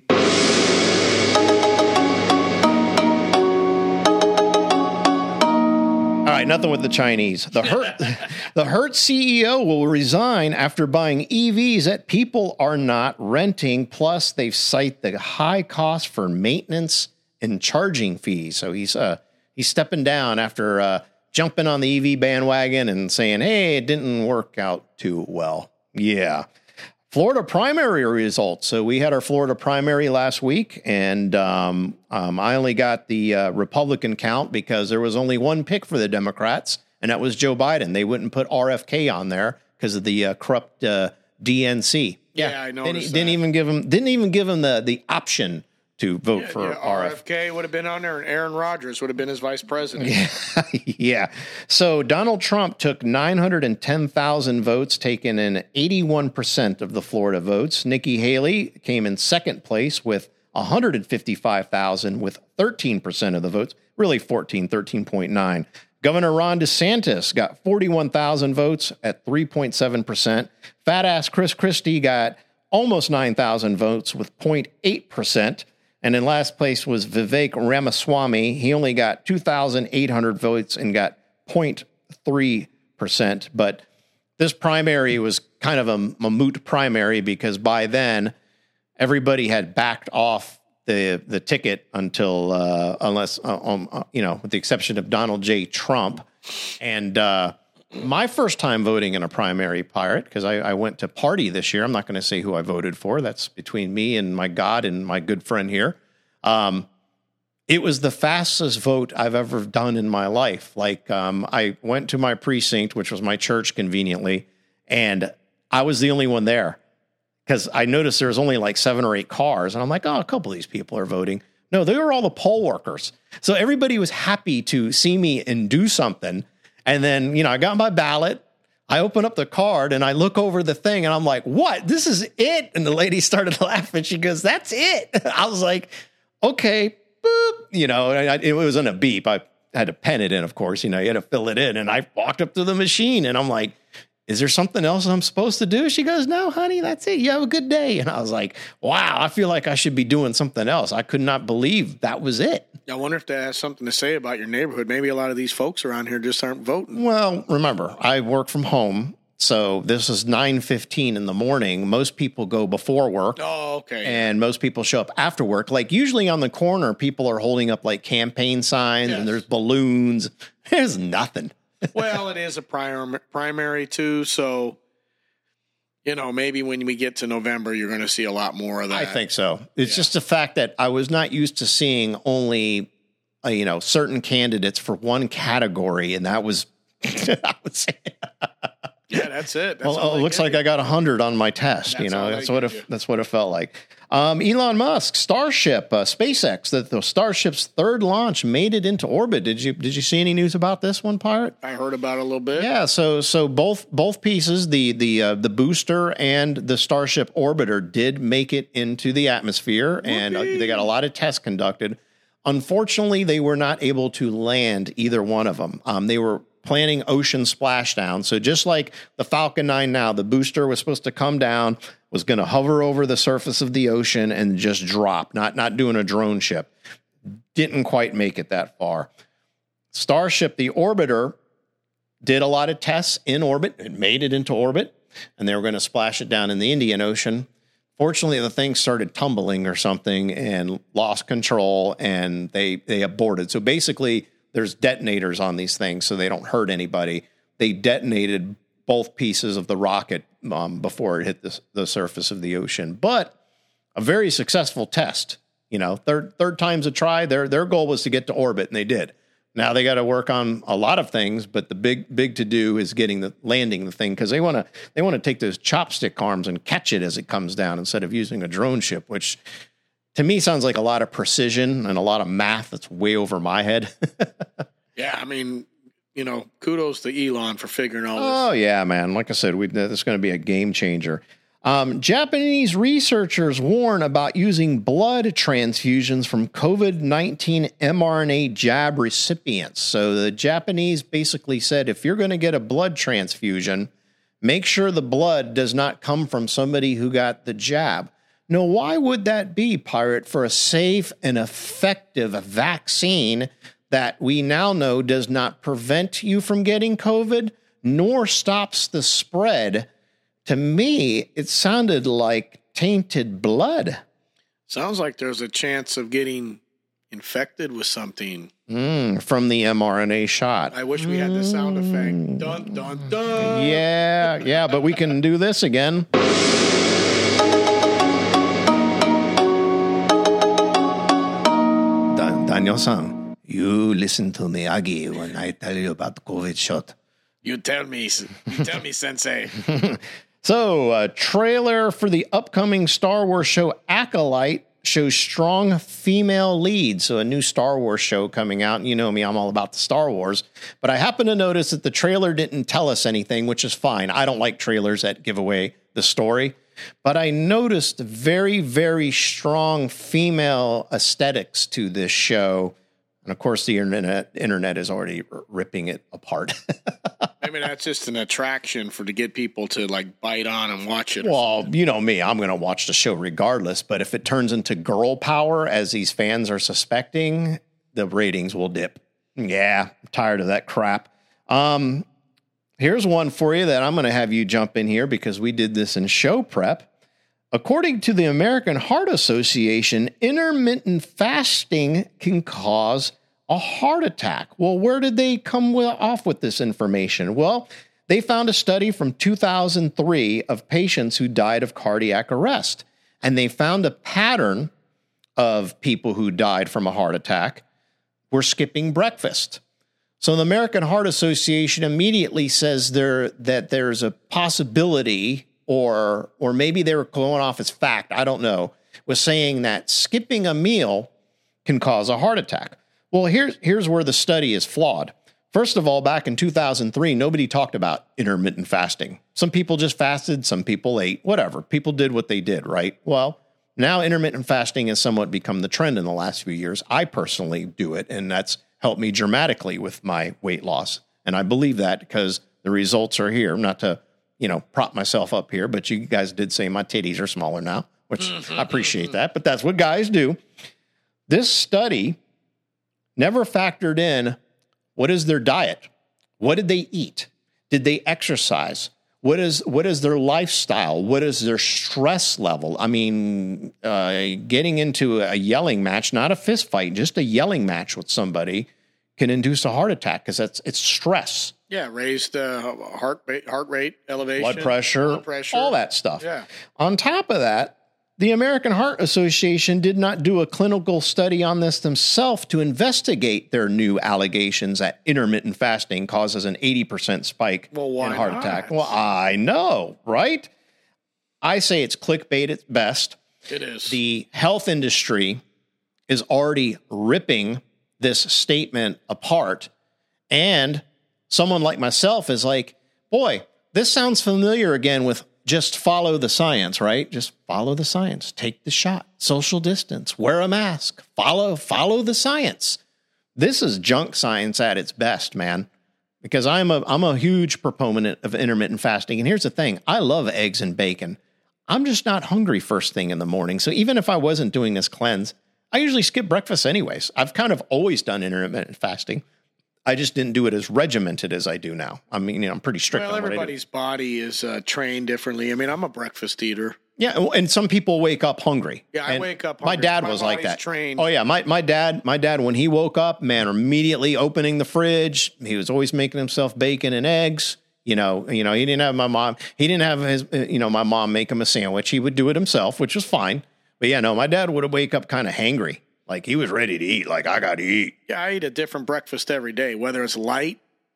All right, nothing with the Chinese. The Hertz, the Hertz C E O will resign after buying E Vs that people are not renting. Plus, they cite the high cost for maintenance and charging fees. So he's uh he's stepping down after uh, jumping on the E V bandwagon and saying, "Hey, it didn't work out too well." Yeah. Florida primary results. So we had our Florida primary last week, and um, um, I only got the uh, Republican count because there was only one pick for the Democrats, and that was Joe Biden. They wouldn't put R F K on there because of the uh, corrupt uh, D N C. Yeah, yeah I noticed didn't, that. Didn't even give them. Didn't even give them the the option to vote yeah, for yeah, R F K. R F K would have been on there, and Aaron Rodgers would have been his vice president. Yeah. yeah. So Donald Trump took nine hundred ten thousand votes, taking in eighty-one percent of the Florida votes. Nikki Haley came in second place with one hundred fifty-five thousand, with thirteen percent of the votes, really fourteen, thirteen point nine. Governor Ron DeSantis got forty-one thousand votes at three point seven percent. Fat ass Chris Christie got almost nine thousand votes with zero point eight percent. And in last place was Vivek Ramaswamy. He only got two thousand eight hundred votes and got zero point three percent. But this primary was kind of a, a moot primary because by then everybody had backed off the the ticket until uh, unless uh, um, uh, you know, with the exception of Donald J. Trump. And uh, my first time voting in a primary, Pirate, because I, I went to party this year. I'm not going to say who I voted for. That's between me and my God and my good friend here. Um, it was the fastest vote I've ever done in my life. Like um, I went to my precinct, which was my church conveniently, and I was the only one there because I noticed there was only like seven or eight cars. And I'm like, oh, a couple of these people are voting. No, they were all the poll workers. So everybody was happy to see me and do something. And then, you know, I got my ballot, I open up the card and I look over the thing and I'm like, what? This is it? And the lady started laughing. She goes, that's it. I was like, okay, boop. You know, I, it wasn't a beep. I had to pen it in, of course. You know, you had to fill it in. And I walked up to the machine and I'm like, is there something else I'm supposed to do? She goes, no, honey, that's it. You have a good day. And I was like, wow, I feel like I should be doing something else. I could not believe that was it. I wonder if that has something to say about your neighborhood. Maybe a lot of these folks around here just aren't voting. Well, remember, I work from home. So this is nine fifteen in the morning. Most people go before work. Oh, okay. And most people show up after work. Like usually on the corner, people are holding up like campaign signs yes. and there's balloons. There's nothing. Well, it is a prim- primary too. So, you know, maybe when we get to November, you're going to see a lot more of that. I think so. It's yeah. just the fact that I was not used to seeing only, uh, you know, certain candidates for one category. And that was, I would say. Yeah, that's it. That's well, it looks like you. I got a hundred on my test. That's you know, that's what it, you. that's what it felt like. Um, Elon Musk, Starship, uh, SpaceX, the, the Starship's third launch made it into orbit. Did you did you see any news about this one, Pirate? I heard about it a little bit. Yeah, so so both both pieces, the the uh, the booster and the Starship orbiter, did make it into the atmosphere, Whoopee. and uh, they got a lot of tests conducted. Unfortunately, they were not able to land either one of them. Um, they were planning ocean splashdown. So just like the Falcon nine now, the booster was supposed to come down, was going to hover over the surface of the ocean and just drop, not, not doing a drone ship. Didn't quite make it that far. Starship, the orbiter, did a lot of tests in orbit. It made it into orbit, and they were going to splash it down in the Indian Ocean. Fortunately, the thing started tumbling or something and lost control, and they, they aborted. So basically, there's detonators on these things so they don't hurt anybody. They detonated both pieces of the rocket um, before it hit the, the surface of the ocean. But a very successful test. You know, third third time's a try. Their their goal was to get to orbit, and they did. Now they got to work on a lot of things, but the big big to do is getting the landing the thing because they want to they want to take those chopstick arms and catch it as it comes down instead of using a drone ship, which to me sounds like a lot of precision and a lot of math that's way over my head. Yeah, I mean, you know, kudos to Elon for figuring all this. Oh, yeah, man. Like I said, we, this is going to be a game changer. Um, Japanese researchers warn about using blood transfusions from COVID nineteen mRNA jab recipients. So the Japanese basically said, if you're going to get a blood transfusion, make sure the blood does not come from somebody who got the jab. Now, why would that be, Pirate, for a safe and effective vaccine that we now know does not prevent you from getting COVID, nor stops the spread? To me, it sounded like tainted blood. Sounds like there's a chance of getting infected with something. Mm, from the mRNA shot. I wish we had the sound effect. Dun, dun, dun. Yeah, yeah, but we can do this again. Daniel-san, you listen to Miyagi when I tell you about the COVID shot. You tell me, you tell me, Sensei. So, a trailer for the upcoming Star Wars show Acolyte shows strong female leads. So, a new Star Wars show coming out. And you know me, I'm all about the Star Wars. But I happen to notice that the trailer didn't tell us anything, which is fine. I don't like trailers that give away the story. But I noticed very, very strong female aesthetics to this show. And of course, the internet internet is already r- ripping it apart. Maybe that's just an attraction for to get people to like bite on and watch it. Well, you know me, I'm going to watch the show regardless. But if it turns into girl power, as these fans are suspecting, the ratings will dip. Yeah, I'm tired of that crap. Um, here's one for you that I'm going to have you jump in here because we did this in show prep. According to the American Heart Association, intermittent fasting can cause a heart attack. Well, where did they come with, off with this information? Well, they found a study from two thousand three of patients who died of cardiac arrest, and they found a pattern of people who died from a heart attack were skipping breakfast. So the American Heart Association immediately says there that there's a possibility, or or maybe they were going off as fact, I don't know, was saying that skipping a meal can cause a heart attack. Well, here's here's where the study is flawed. First of all, back in two thousand three, nobody talked about intermittent fasting. Some people just fasted, some people ate, whatever. People did what they did, right? Well, now intermittent fasting has somewhat become the trend in the last few years. I personally do it, and that's helped me dramatically with my weight loss. And I believe that because the results are here. Not to, you know, prop myself up here, but you guys did say my titties are smaller now, which I appreciate that, but that's what guys do. This study never factored in what is their diet? What did they eat? Did they exercise? What is what is their lifestyle? What is their stress level? I mean, uh, getting into a yelling match, not a fist fight, just a yelling match with somebody can induce a heart attack because that's it's stress. Yeah, raised uh, heart rate, heart rate elevation, blood pressure, blood pressure, all that stuff. Yeah. On top of that, the American Heart Association did not do a clinical study on this themselves to investigate their new allegations that intermittent fasting causes an eighty percent spike well, why in heart not? attack. Well, I know, right? I say it's clickbait at best. It is. The health industry is already ripping this statement apart. And someone like myself is like, boy, this sounds familiar again with just follow the science, right? Just follow the science. Take the shot. Social distance. Wear a mask. Follow, follow the science. This is junk science at its best, man. Because I'm a I'm a huge proponent of intermittent fasting. And here's the thing. I love eggs and bacon. I'm just not hungry first thing in the morning. So even if I wasn't doing this cleanse, I usually skip breakfast anyways. I've kind of always done intermittent fasting. I just didn't do it as regimented as I do now. I mean, you know, I'm pretty strict well, on what I do. everybody's body is uh, trained differently. I mean, I'm a breakfast eater. Yeah, and some people wake up hungry. Yeah, I And wake up My hungry. dad My was like body's that. trained. Oh yeah, my my dad, my dad when he woke up, man, immediately opening the fridge. He was always making himself bacon and eggs. You know, you know, he didn't have my mom. He didn't have his, you know, my mom make him a sandwich. He would do it himself, which was fine. But yeah, no, my dad would wake up kind of hangry. Like he was ready to eat. Like I got to eat. Yeah, I eat a different breakfast every day, whether it's light.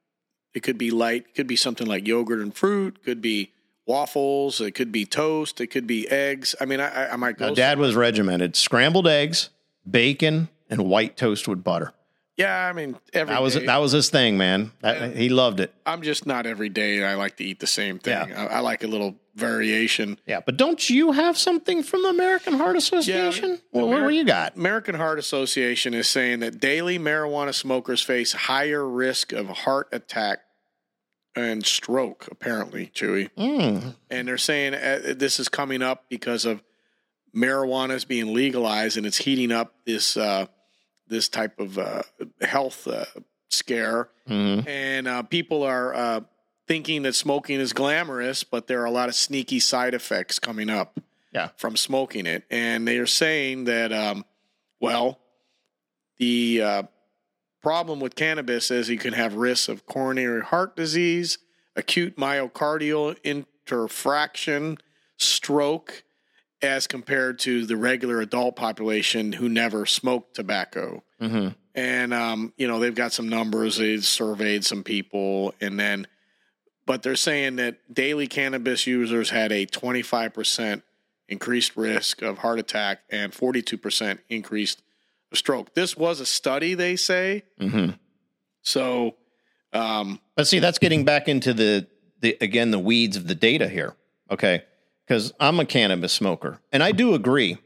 It could be light. It could be something like yogurt and fruit. Could be waffles. It could be toast. It could be eggs. I mean, I, I might go. Now, Dad was regimented: scrambled eggs, bacon, and white toast with butter. Yeah, I mean, every That was day. that was his thing, man. That, Yeah. He loved it. I'm just not every day. I like to eat the same thing. Yeah. I, I like a little variation. Yeah, but don't you have something from the American Heart Association? Yeah, well, what, what do you got? American Heart Association is saying that daily marijuana smokers face higher risk of heart attack and stroke, apparently, Chewy. Mm. And they're saying uh, this is coming up because of marijuana is being legalized and it's heating up this uh, this type of uh, health uh, scare. Mm-hmm. And uh, people are uh, thinking that smoking is glamorous, but there are a lot of sneaky side effects coming up Yeah. from smoking it. And they are saying that, um, well, the uh, problem with cannabis is you can have risks of coronary heart disease, acute myocardial infarction, stroke, as compared to the regular adult population who never smoked tobacco. Mm-hmm. And, um, you know, they've got some numbers. They've surveyed some people. And then, but they're saying that daily cannabis users had a twenty-five percent increased risk of heart attack and forty-two percent increased stroke. This was a study, they say. Mm-hmm. So, um, but see, that's getting back into the, the, again, the weeds of the data here. Okay. Because I'm a cannabis smoker, and I do agree.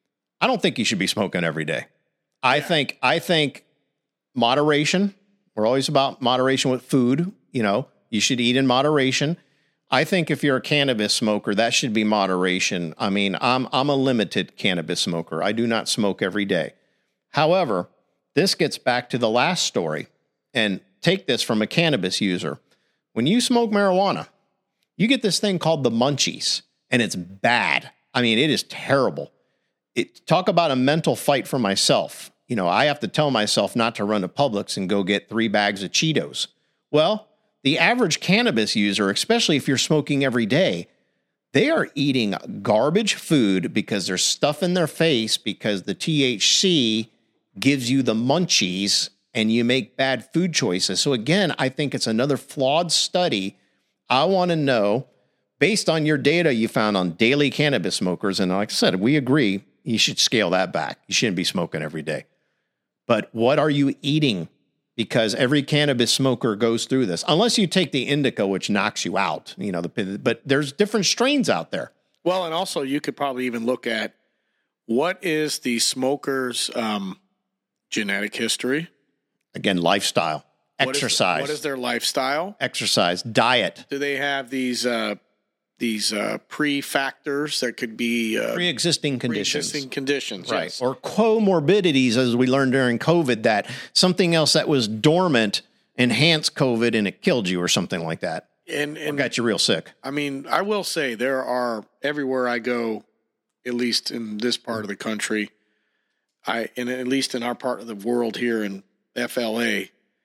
I don't think you should be smoking every day. I Yeah. think I think moderation. We're always about moderation with food. You know, you should eat in moderation. I think if you're a cannabis smoker, that should be moderation. I mean, I'm I'm a limited cannabis smoker. I do not smoke every day. However, this gets back to the last story, and take this from a cannabis user. When you smoke marijuana, you get this thing called the munchies. And it's bad. I mean, it is terrible. It, talk about a mental fight for myself. You know, I have to tell myself not to run to Publix and go get three bags of Cheetos. Well, the average cannabis user, especially if you're smoking every day, they are eating garbage food because there's stuff in their face because the T H C gives you the munchies and you make bad food choices. So again, I think it's another flawed study. I want to know, based on your data you found on daily cannabis smokers, and like I said, we agree, you should scale that back. You shouldn't be smoking every day. But what are you eating? Because every cannabis smoker goes through this, unless you take the indica, which knocks you out. You know, the, but there's different strains out there. well, and also you could probably even look at what is the smoker's um, genetic history? Again, lifestyle, What is- exercise, what is their lifestyle? exercise, diet, Do they have these uh, these uh, pre-factors that could be uh, pre-existing conditions. pre-existing conditions? Right. yes. Or comorbidities, as we learned during COVID, that something else that was dormant enhanced COVID and it killed you or something like that. And, Or and got you real sick. I mean, I will say there are, everywhere I go, at least in this part of the country, I and at least in our part of the world here in F L A,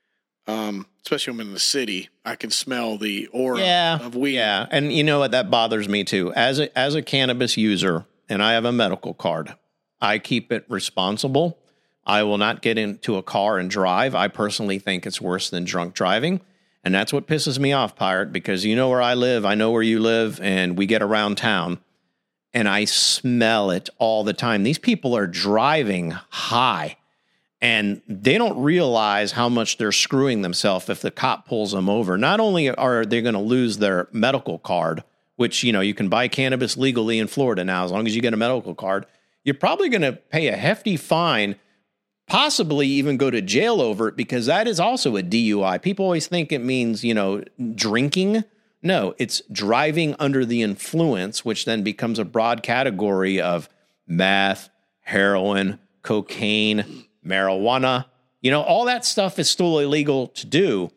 um, especially when I'm in the city, I can smell the aura Yeah. of weed. Yeah. And you know what? That bothers me too. As a, as a cannabis user, and I have a medical card, I keep it responsible. I will not get into a car and drive. I personally think it's worse than drunk driving. And that's what pisses me off, Pirate, because you know where I live, I know where you live, and we get around town, and I smell it all the time. These people are driving high, and they don't realize how much they're screwing themselves if the cop pulls them over. Not only are they going to lose their medical card, which, you know, you can buy cannabis legally in Florida now, as long as you get a medical card, you're probably going to pay a hefty fine, possibly even go to jail over it, because that is also a D U I. People always think it means, you know, drinking. No, it's driving under the influence, which then becomes a broad category of meth, heroin, cocaine, marijuana. You know, all that stuff is still illegal to do.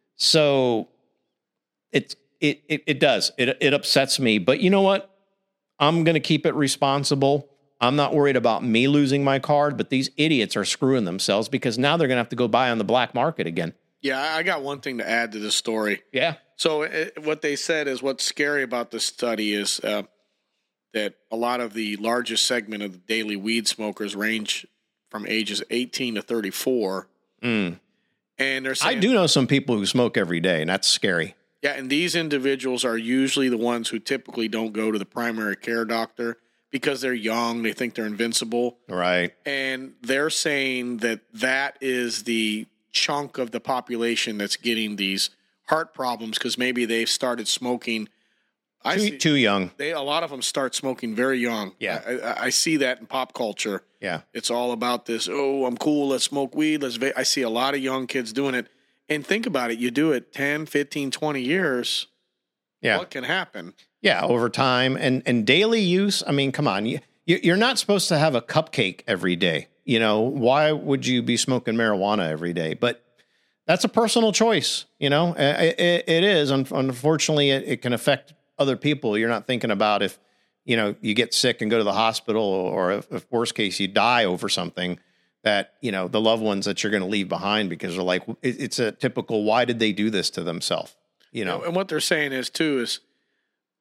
So it's, it, it, it does. It, it upsets me. But you know what? I'm going to keep it responsible. I'm not worried about me losing my card, but these idiots are screwing themselves because now they're going to have to go buy on the black market again. Yeah, I got one thing to add to this story. Yeah. So it, what they said is what's scary about this study is uh, that a lot of the largest segment of the daily weed smokers range from ages eighteen to thirty-four. Mm. And they're saying, I do know some people who smoke every day, and that's scary. Yeah, and these individuals are usually the ones who typically don't go to the primary care doctor because they're young, they think they're invincible. Right. And they're saying that that is the chunk of the population that's getting these heart problems because maybe they've started smoking. I Too, see, too young. they a lot of them start smoking very young. Yeah. I, I, I see that in pop culture. Yeah. It's all about this, oh, I'm cool, let's smoke weed. Let's. Va-. I see a lot of young kids doing it. And think about it, you do it ten, fifteen, twenty years, Yeah. what can happen? Yeah, over time and, and daily use. I mean, come on. You, you're not supposed to have a cupcake every day. You know, why would you be smoking marijuana every day? But that's a personal choice. You know, it, it, it is. Unfortunately, it, it can affect other people. You're not thinking about if, you know, you get sick and go to the hospital, or if, if worst case, you die over something that, you know, the loved ones that you're going to leave behind, because they're like, it, it's a typical, why did they do this to themselves? You know, And what they're saying is, too, is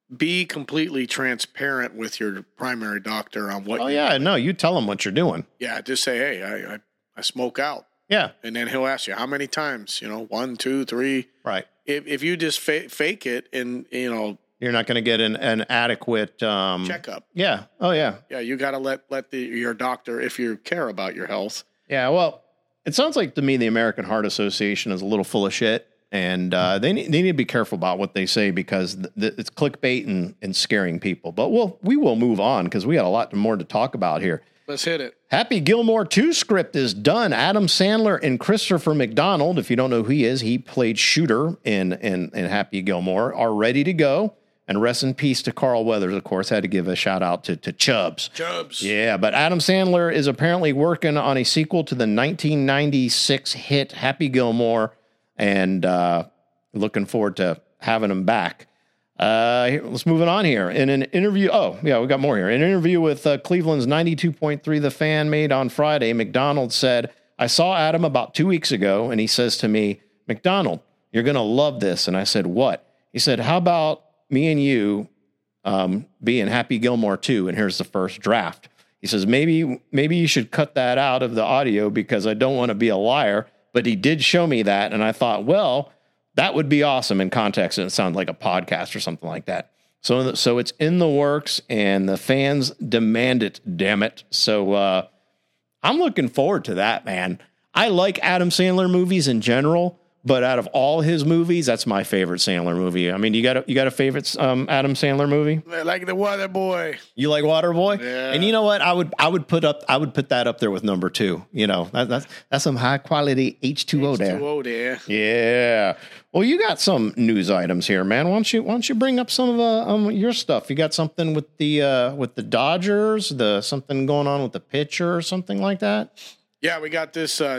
be completely transparent with your primary doctor on what. Oh you yeah, no, you tell him what you're doing. Yeah, just say, hey, I, I, I smoke out. Yeah, and then he'll ask you how many times. You know, one, two, three. right. If if you just fa- fake it and you know, you're not going to get an, an adequate um, checkup. Yeah. Oh yeah. Yeah, you got to let let the your doctor, if you care about your health. Yeah. Well, it sounds like to me the American Heart Association is a little full of shit. And uh, they need, they need to be careful about what they say because th- th- it's clickbait and, and scaring people. But we'll, we will move on because we got a lot more to talk about here. Let's hit it. Happy Gilmore two script is done. Adam Sandler and Christopher McDonald, if you don't know who he is, he played Shooter in, in, in Happy Gilmore, are ready to go. And rest in peace to Carl Weathers, of course. Had to give a shout out to, to Chubbs. Chubbs. Yeah, but Adam Sandler is apparently working on a sequel to the nineteen ninety-six hit Happy Gilmore. And uh, looking forward to having him back. Uh, here, let's move it on here. In an interview, oh, yeah, we got more here. In an interview with uh, Cleveland's ninety-two point three The Fan made on Friday, McDonald said, I saw Adam about two weeks ago, and he says to me, McDonald, you're going to love this. And I said, what? He said, how about me and you um, being Happy Gilmore two? And here's the first draft. He says, maybe, maybe you should cut that out of the audio because I don't want to be a liar. But he did show me that, and I thought, well, that would be awesome in context, and it sounded like a podcast or something like that. So, so it's in the works, and the fans demand it, damn it. So uh, I'm looking forward to that, man. I like Adam Sandler movies in general, but out of all his movies, that's my favorite Sandler movie. I mean, you got a, you got a favorite um, Adam Sandler movie? I like The Water Boy. You like Waterboy? Yeah. And you know what? I would I would put up I would put that up there with number two. You know, that, that's that's some high quality H two O there. H two O there. Yeah. Well, you got some news items here, man. Why don't you why don't you bring up some of uh, um, your stuff? You got something with the uh, with the Dodgers, the something going on with the pitcher or something like that? Yeah, we got this uh,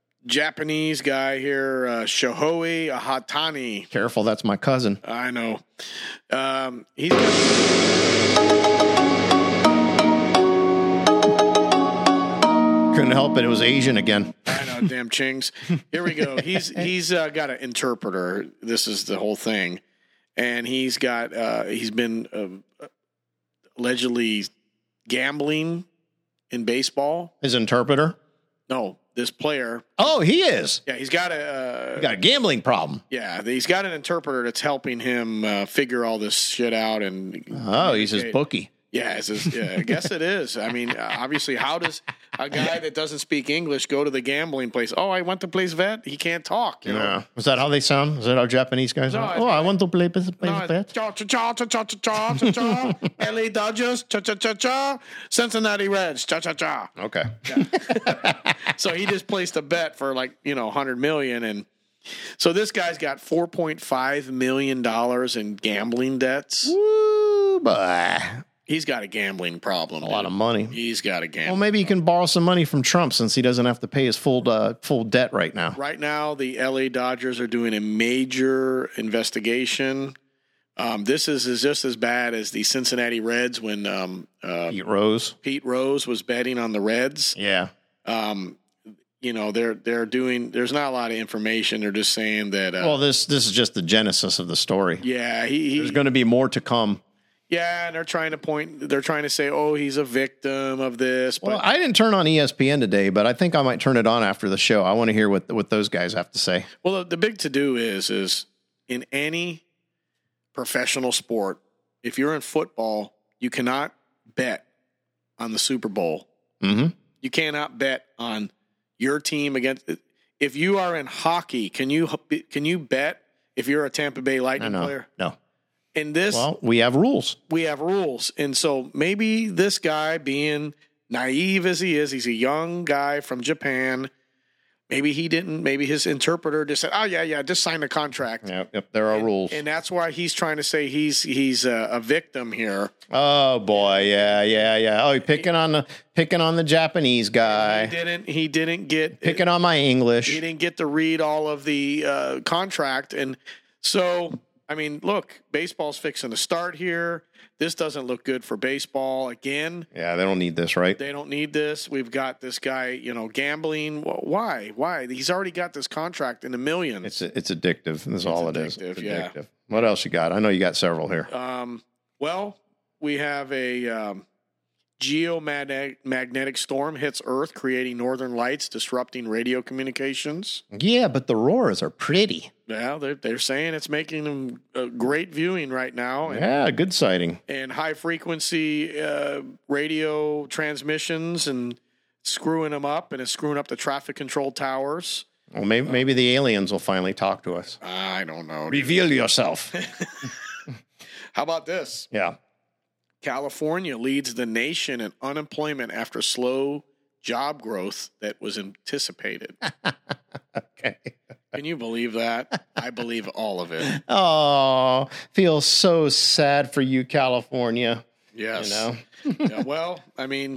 Japanese guy here, uh, Shohei Ohtani. Careful, that's my cousin. I know. Um, he's Couldn't help it. It was Asian again. I know, damn chings. Here we go. He's he's uh, got an interpreter. This is the whole thing, and he's got uh, he's been uh, allegedly gambling in baseball. His interpreter? No, this player. Oh, he is. Yeah, he's got a uh, He got a gambling problem. yeah. He's got an interpreter that's helping him uh, figure all this shit out. And Oh, he's his bookie. yeah, it's his, yeah, I guess it is. I mean, uh, obviously, how does a guy that doesn't speak English go to the gambling place? Oh, I went to place vet. He can't talk. You know? Yeah. Is that how they sound? Is that how Japanese guys No, are? it's Oh, I not. want to play play No, bet. it's cha cha cha cha cha cha cha cha. L A Dodgers, cha cha cha cha. Cincinnati Reds, cha cha cha. Okay. So he just placed a bet for like you know hundred million, and so this guy's got four point five million dollars in gambling debts. Woo, boy. He's got a gambling problem. A lot of money. He's got a gambling. Well, maybe he can borrow some money from Trump since he doesn't have to pay his full uh, full debt right now. Right now, the L A Dodgers are doing a major investigation. Um, this is, is just as bad as the Cincinnati Reds when um, uh, Pete Rose. Pete Rose was betting on the Reds. Yeah. Um, you know, they're they're doing. There's not a lot of information. They're just saying that. Uh, Well, this this is just the genesis of the story. yeah, he, he There's going to be more to come. yeah, and they're trying to point. They're trying to say, oh, he's a victim of this. But Well, I didn't turn on E S P N today, but I think I might turn it on after the show. I want to hear what what those guys have to say. well, the, the big to do is is in any professional sport, if you're in football, you cannot bet on the Super Bowl. Mm-hmm. You cannot bet on your team against. If you are in hockey, can you can you bet if you're a Tampa Bay I Lightning know. player? No. In this, Well, we have rules. we have rules, and so maybe this guy, being naive as he is, he's a young guy from Japan. Maybe he didn't. Maybe his interpreter just said, "Oh yeah, yeah, just sign the contract." Yep, yep. There are rules. And that's why he's trying to say he's he's a, a victim here. Oh boy, yeah, yeah, yeah. Oh, you're picking on the picking on the Japanese He guy, didn't. He didn't get picking on my English. He didn't get to read all of the uh, contract, and so I mean, look, baseball's fixing to start here. This doesn't look good for baseball again. Yeah, they don't need this, right? They don't need this. We've got this guy, you know, gambling. Why? Why? He's already got this contract in the millions. It's it's addictive. That's all it is. addictive, It's yeah. addictive. What else you got? I know you got several here. Um, Well, we have a um, geomagnetic magnetic storm hits Earth, creating northern lights, disrupting radio communications. Yeah, but the auroras are pretty. Yeah, they're, they're saying it's making them a great viewing right now. And, Yeah, good sighting. and high frequency uh, radio transmissions and screwing them up, and it's screwing up the traffic control towers. Well, maybe, maybe the aliens will finally talk to us. I don't know. Reveal yourself. How about this? Yeah. California leads the nation in unemployment after slow job growth that was anticipated. Okay. Can you believe that? I believe all of it. Oh, feels so sad for you, California. Yes. You know? Yeah, well, I mean,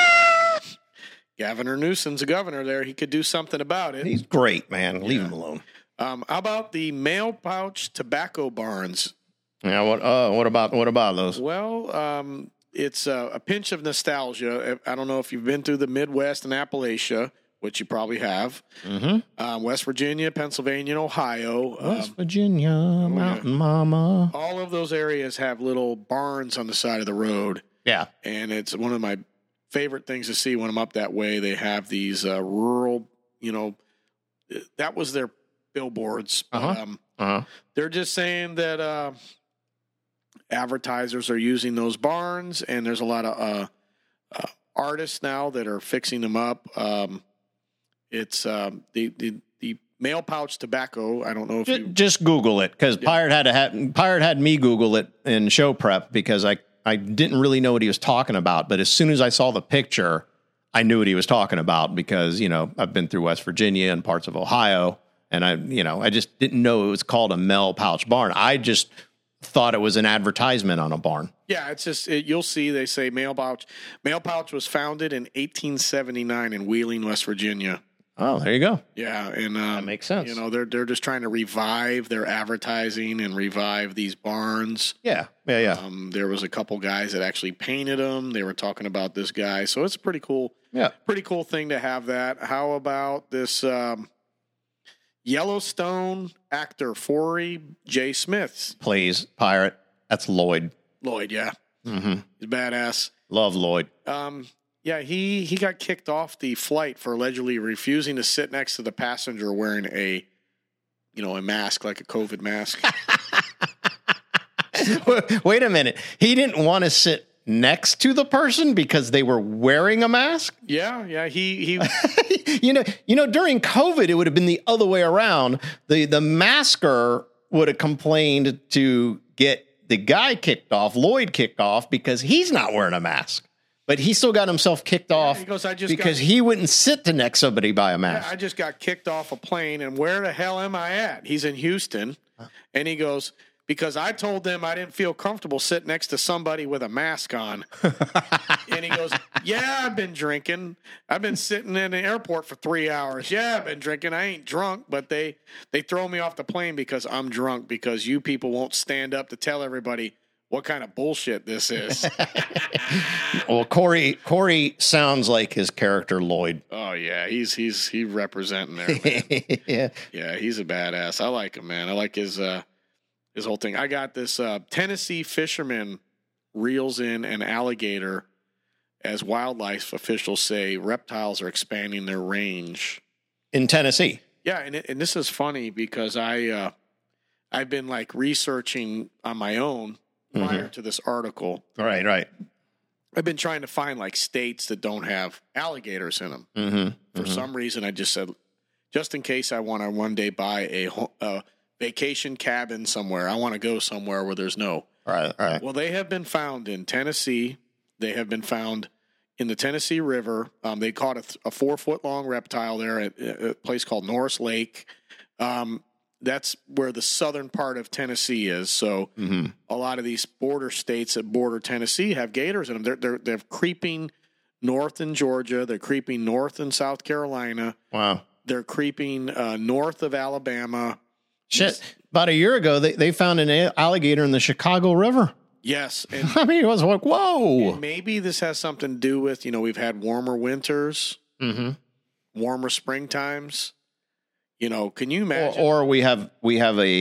Governor Newsom's a governor there. He could do something about it. He's great, man. Leave him alone. Um, how about the mail pouch tobacco barns? Yeah. What? Uh, what about what about those? Well, um, it's a, a pinch of nostalgia. I don't know if you've been through the Midwest and Appalachia, which you probably have. Mm-hmm. Um, West Virginia, Pennsylvania, and Ohio. West Um, Virginia, Mountain Mama. all of those areas have little barns on the side of the road. Yeah. And it's one of my favorite things to see when I'm up that way. They have these uh, rural, you know, that was their billboards. Uh-huh. Um, Uh-huh. they're just saying that uh, advertisers are using those barns, and there's a lot of uh, uh, artists now that are fixing them up. Um, it's um, the, the the mail pouch tobacco. I don't know if Just, you. just Google it, because Pirate had to have, Pirate had me Google it in show prep because I I didn't really know what he was talking about. But as soon as I saw the picture, I knew what he was talking about because, you know, I've been through West Virginia and parts of Ohio, and I, you know, I just didn't know it was called a mail pouch barn. I just thought it was an advertisement on a barn. Yeah, it's just it, you'll see. They say mail pouch. Mail pouch was founded in eighteen seventy-nine in Wheeling, West Virginia. Oh, there you go. Yeah, and um, That makes sense. You know, they're they're just trying to revive their advertising and revive these barns. Yeah, yeah, yeah, Um, there was a couple guys that actually painted them. They were talking about this guy, so it's a pretty cool, yeah. pretty cool thing to have that. How about this um, Yellowstone actor Forey J. Smith? Please, Pirate. That's Lloyd. Lloyd, yeah, Mm-hmm. he's badass. Love Lloyd. Um, yeah, he he got kicked off the flight for allegedly refusing to sit next to the passenger wearing a, you know, a mask, like a COVID mask. Wait a minute. He didn't want to sit next to the person because they were wearing a mask? yeah, yeah, he he. you know, you know, during COVID, it would have been the other way around. The the masker would have complained to get the guy kicked off, Lloyd kicked off, because he's not wearing a mask. But he still got himself kicked off he goes, "I just because got- he wouldn't sit to next somebody by a mask. I just got kicked off a plane, and where the hell am I at? He's in Houston, and he goes, because I told them I didn't feel comfortable sitting next to somebody with a mask on. And he goes, yeah, I've been drinking. I've been sitting in an airport for three hours. Yeah, I've been drinking. I ain't drunk, but they, they throw me off the plane because I'm drunk, because you people won't stand up to tell everybody what kind of bullshit this is. Well, Corey Corey sounds like his character Lloyd. Oh, yeah, he's he's he representing there, man. Yeah. Yeah, he's a badass. I like him, man. I like his uh, his whole thing. I got this uh, Tennessee fisherman reels in an alligator as wildlife officials say reptiles are expanding their range. In Tennessee. Yeah, and it, and this is funny because I uh, I've been like researching on my own prior Mm-hmm. to this article. Right, right. I've been trying to find like states that don't have alligators in them. Mm-hmm. For some reason, I just said, just in case I want to one day buy a, ho- a vacation cabin somewhere, I want to go somewhere where there's no. Right, right. Well, they have been found in Tennessee. They have been found in the Tennessee River. Um, they caught a, th- a four foot long reptile there at a place called Norris Lake. Um, that's where the southern part of Tennessee is. So Mm-hmm. a lot of these border states that border Tennessee have gators in them. They're, they're, they're creeping north in Georgia. They're creeping north in South Carolina. Wow. They're creeping uh, north of Alabama. Shit. About a year ago, they, they found an a- alligator in the Chicago River. Yes. And I mean, it was like, whoa. maybe this has something to do with, you know, we've had warmer winters, Mm-hmm. warmer springtimes. You know, can you Or, imagine? or we have we have a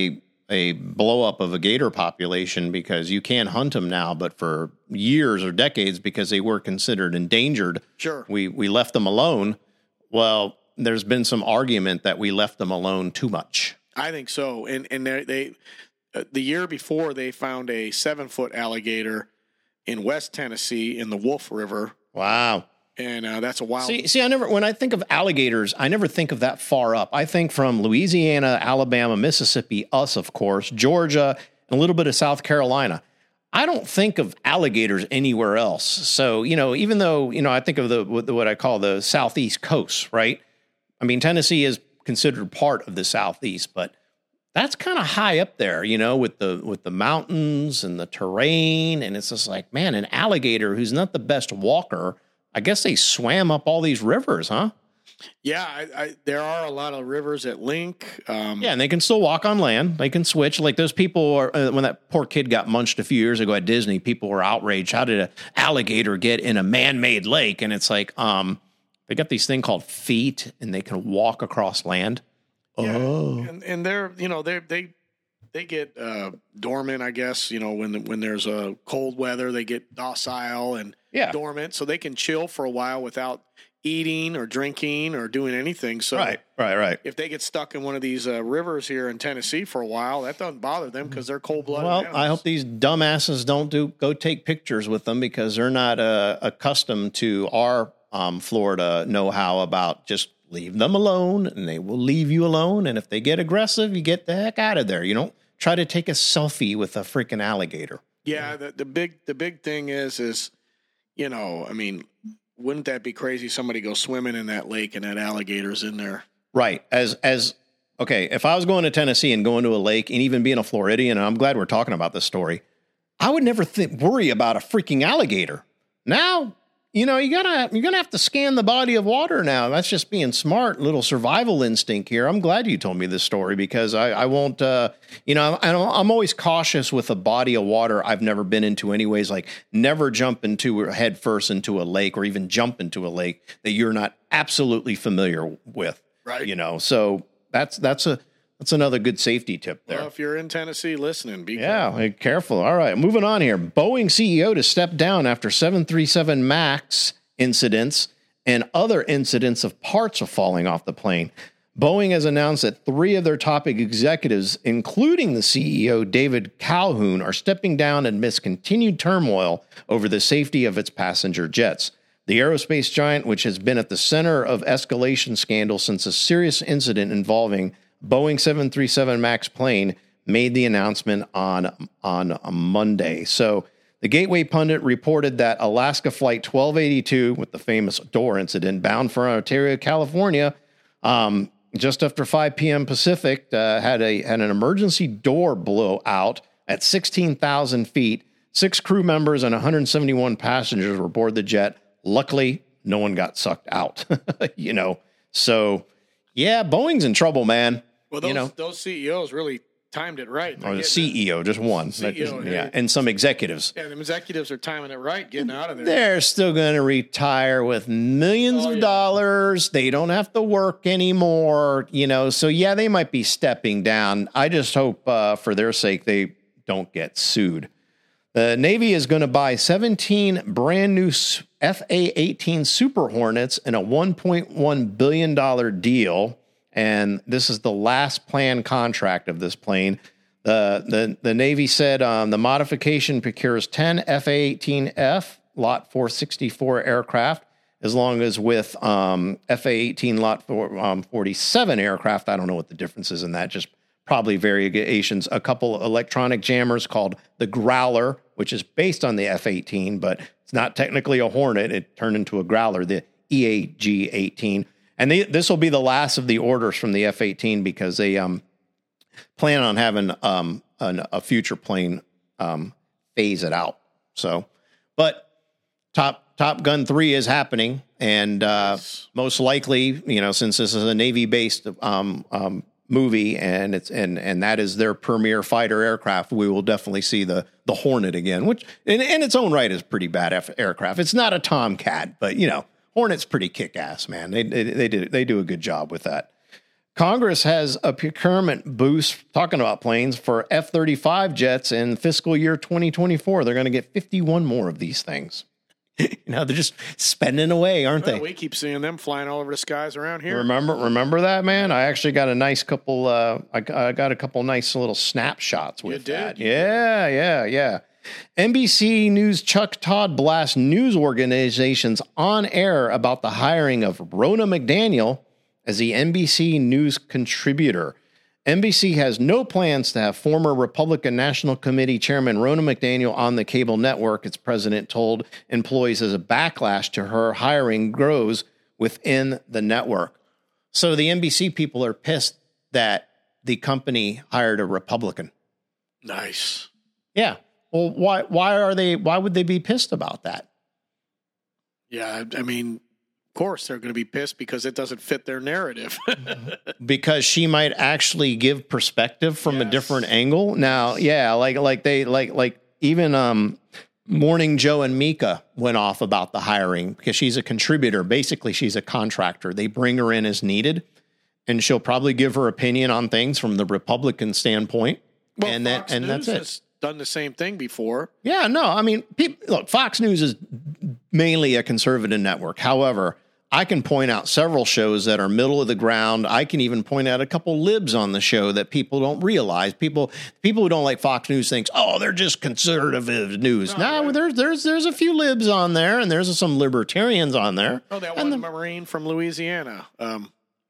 a blow up of a gator population because you can't hunt them now, but for years or decades, because they were considered endangered, Sure. we, we left them alone. Well, there's been some argument that we left them alone too much. I think so. And and they, they uh, the year before they found a seven foot alligator in West Tennessee in the Wolf River, Wow. and uh, that's a wild. See, see, I never, when I think of alligators, I never think of that far up. I think from Louisiana, Alabama, Mississippi, us, of course, Georgia, and a little bit of South Carolina. I don't think of alligators anywhere else. So, you know, even though, you know, I think of the what I call the Southeast coast, right? I mean, Tennessee is considered part of the Southeast, but that's kind of high up there, you know, with the with the mountains and the terrain. And it's just like, man, an alligator who's not the best walker, I guess they swam up all these rivers, huh? Yeah, I, I, there are a lot of rivers that link. Um, Yeah, and they can still walk on land. They can switch. Like those people, are, uh, when that poor kid got munched a few years ago at Disney, people were outraged. How did an alligator get in a man-made lake? And it's like, um, they got these thing called feet, and they can walk across land. Yeah, Oh. and, and they're you know they they they get uh, dormant, I guess. You know when the, when there's a cold weather, they get docile and Yeah. dormant, so they can chill for a while without eating or drinking or doing anything. So Right, right, right. if they get stuck in one of these uh, rivers here in Tennessee for a while, that doesn't bother them because they're cold blooded. Well, I hope these dumbasses don't do go take pictures with them because they're not uh, accustomed to our um, Florida know-how about just leave them alone and they will leave you alone. And if they get aggressive, you get the heck out of there. You don't try to take a selfie with a freaking alligator. Yeah, the, the big the big thing is is you know, I mean, wouldn't that be crazy? Somebody go swimming in that lake and that alligator's in there. Right. As as okay, if I was going to Tennessee and going to a lake and even being a Floridian, and I'm glad we're talking about this story, I would never th- worry about a freaking alligator. Now, you know, you gotta you're gonna have to scan the body of water now. That's just being smart, little survival instinct here. I'm glad you told me this story because I, I won't. Uh, you know, I'm, I'm always cautious with a body of water I've never been into, anyways. Like, never jump into or head first into a lake, or even jump into a lake that you're not absolutely familiar with. Right. You know, so that's that's a that's another good safety tip there. Well, if you're in Tennessee listening, be Yeah, careful. hey, careful. All right, moving on here. Boeing C E O to step down after seven thirty-seven MAX incidents and other incidents of parts are falling off the plane. Boeing has announced that three of their top executives, including the C E O, David Calhoun, are stepping down amidst continued turmoil over the safety of its passenger jets. The aerospace giant, which has been at the center of escalation scandal since a serious incident involving Boeing seven thirty-seven MAX plane, made the announcement on, on a Monday. So the Gateway Pundit reported that Alaska Flight twelve eighty-two, with the famous door incident, bound for Ontario, California, um, just after five p.m. Pacific, uh, had a had an emergency door blow out at sixteen thousand feet. Six crew members and one hundred seventy-one passengers were aboard the jet. Luckily, no one got sucked out. you know, so yeah, Boeing's in trouble, man. Well, those you know, those C E Os really timed it right. or the C E O, just one. C E O, That- yeah. yeah, and some executives. Yeah, the executives are timing it right, getting out of there. They're still going to retire with millions Oh, of yeah. dollars. They don't have to work anymore, you know. So yeah, they might be stepping down. I just hope uh, for their sake they don't get sued. The Navy is going to buy seventeen brand new F A eighteen Super Hornets in a one point one billion dollars deal. And this is the last planned contract of this plane. The the, the Navy said um, the modification procures ten F A eighteen F Lot four sixty-four aircraft, as long as with um, F A eighteen Lot four, um, forty-seven aircraft. I don't know what the difference is in that, just probably variations. A couple electronic jammers called the Growler, which is based on the F eighteen, but it's not technically a Hornet. It turned into a Growler, the E A G eighteen. And they, this will be the last of the orders from the F eighteen because they um, plan on having um, an, a future plane um, phase it out. So, but Top Top Gun three is happening, and uh, most likely, you know, since this is a Navy-based um, um, movie, and it's and and that is their premier fighter aircraft, we will definitely see the the Hornet again, which in, in its own right is pretty bad F- aircraft. It's not a Tomcat, but you know. Hornet's pretty kick-ass, man. They, they they do they do a good job with that. Congress has a procurement boost, talking about planes, for F thirty-five jets in fiscal year twenty twenty-four. They're going to get fifty-one more of these things. You know, they're just spending away, aren't Well, they? we keep seeing them flying all over the skies around here. Remember, remember that, man? I actually got a nice couple, uh, I, I got a couple nice little snapshots with You did? that. You Yeah, yeah, yeah. N B C News Chuck Todd blasts news organizations on air about the hiring of Ronna McDaniel as the N B C News contributor. N B C has no plans to have former Republican National Committee Chairman Ronna McDaniel on the cable network, its president told employees as a backlash to her hiring grows within the network. So the N B C people are pissed that the company hired a Republican. Nice. Yeah. Well, why why are they why would they be pissed about that? Yeah, I mean, of course they're going to be pissed because it doesn't fit their narrative. Because she might actually give perspective from Yes. a different angle. Now, yeah, like like they like like even um Morning Joe and Mika went off about the hiring because she's a contributor. Basically, she's a contractor. They bring her in as needed, and she'll probably give her opinion on things from the Republican standpoint. Well, and that Fox and News that's it. has done the same thing before. Yeah, no, I mean, peop look, Fox News is mainly a conservative network. However, I can point out several shows that are middle of the ground. I can even point out a couple libs on the show that people don't realize. People people who don't like Fox News think, oh, they're just conservative news. No, No, right. there's there's there's a few libs on there, and there's some libertarians on there. Oh, that And one Marine from Louisiana. Um,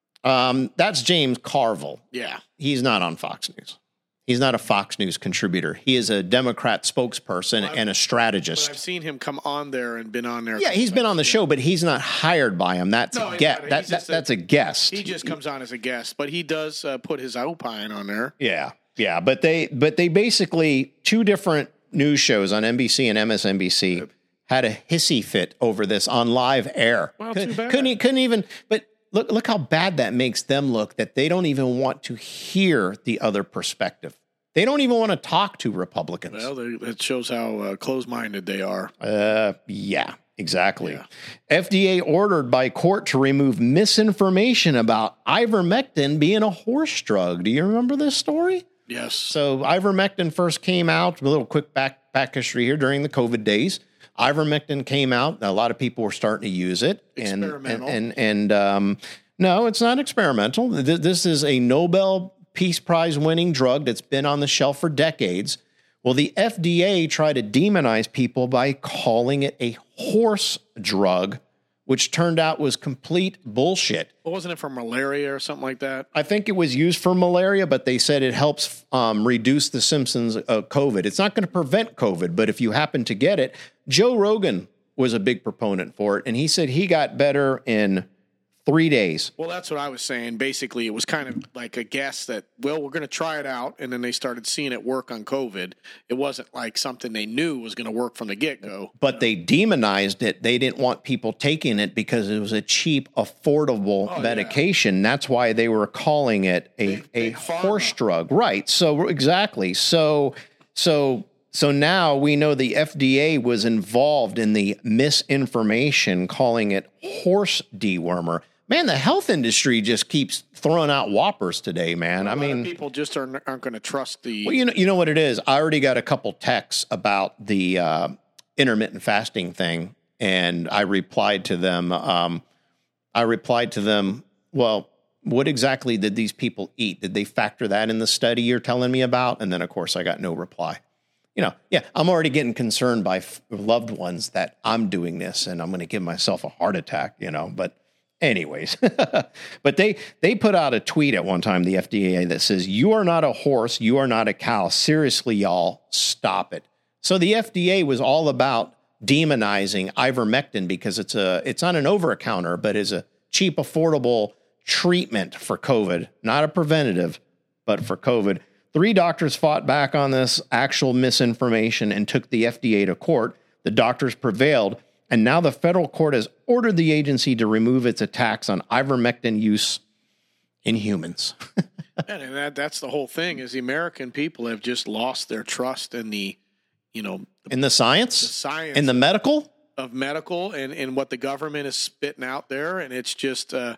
Um, that's James Carville. yeah. He's not on Fox News. He's not a Fox News contributor. He is a Democrat spokesperson Well, I've- and a But strategist. I've seen him come on there and been on there. Yeah, he's been on the show, but he's not hired by him. That's No, a he's get. not. That, He's that just a- that's a guest. He just comes on as a guest, but he does uh, put his opine on there. yeah, yeah. But they but they basically two different news shows on N B C and M S N B C had a hissy fit over this on live air. Well, Couldn't- too bad. Couldn't e- couldn't even. But look look how bad that makes them look. That they don't even want to hear the other perspective. They don't even want to talk to Republicans. Well, they, it shows how uh, close-minded they are. Uh, yeah, exactly. Yeah. F D A ordered by court to remove misinformation about ivermectin being a horse drug. Do you remember this story? Yes. So ivermectin first came out, a little quick back, back history here, during the COVID days. Ivermectin came out. A lot of people were starting to use it. And, Experimental. And, and, and um, no, it's not experimental. Th- This is a Nobel Peace Prize winning drug that's been on the shelf for decades. Well, the F D A tried to demonize people by calling it a horse drug, which turned out was complete bullshit. Well, wasn't it for malaria or something like that? I think it was used for malaria, but they said it helps um, reduce the symptoms of COVID. It's not going to prevent COVID, but if you happen to get it, Joe Rogan was a big proponent for it, and he said he got better in three days. Well, that's what I was saying. Basically, it was kind of like a guess that, well, we're going to try it out, and then they started seeing it work on COVID. It wasn't like something they knew was going to work from the get-go. But they demonized it. They didn't want people taking it because it was a cheap, affordable Oh, medication. That's why they were calling it a, Big- a big pharma. horse drug. Right. So exactly. So so so now we know the F D A was involved in the misinformation, calling it horse dewormer. Man, the health industry just keeps throwing out whoppers today, man. I A lot of mean, people just aren't, aren't going to trust the. well, you know, you know what it is. I already got a couple texts about the uh, intermittent fasting thing, and I replied to them. Um, I replied to them. Well, what exactly did these people eat? Did they factor that in the study you're telling me about? And then, of course, I got no reply. You know, yeah, I'm already getting concerned by f- loved ones that I'm doing this, and I'm going to give myself a heart attack. You know, but. Anyways, but they they put out a tweet at one time, the F D A, that says, "You are not a horse, you are not a cow. Seriously, y'all, stop it." So the F D A was all about demonizing ivermectin because it's a it's not an over counter, but is a cheap, affordable treatment for COVID, not a preventative, but for COVID. Three doctors fought back on this actual misinformation and took the F D A to court. The doctors prevailed. And now the federal court has ordered the agency to remove its attacks on ivermectin use in humans. And that, that's the whole thing is the American people have just lost their trust in the, you know, In the science? the science In the medical? of medical and, and what the government is spitting out there. And it's just, uh,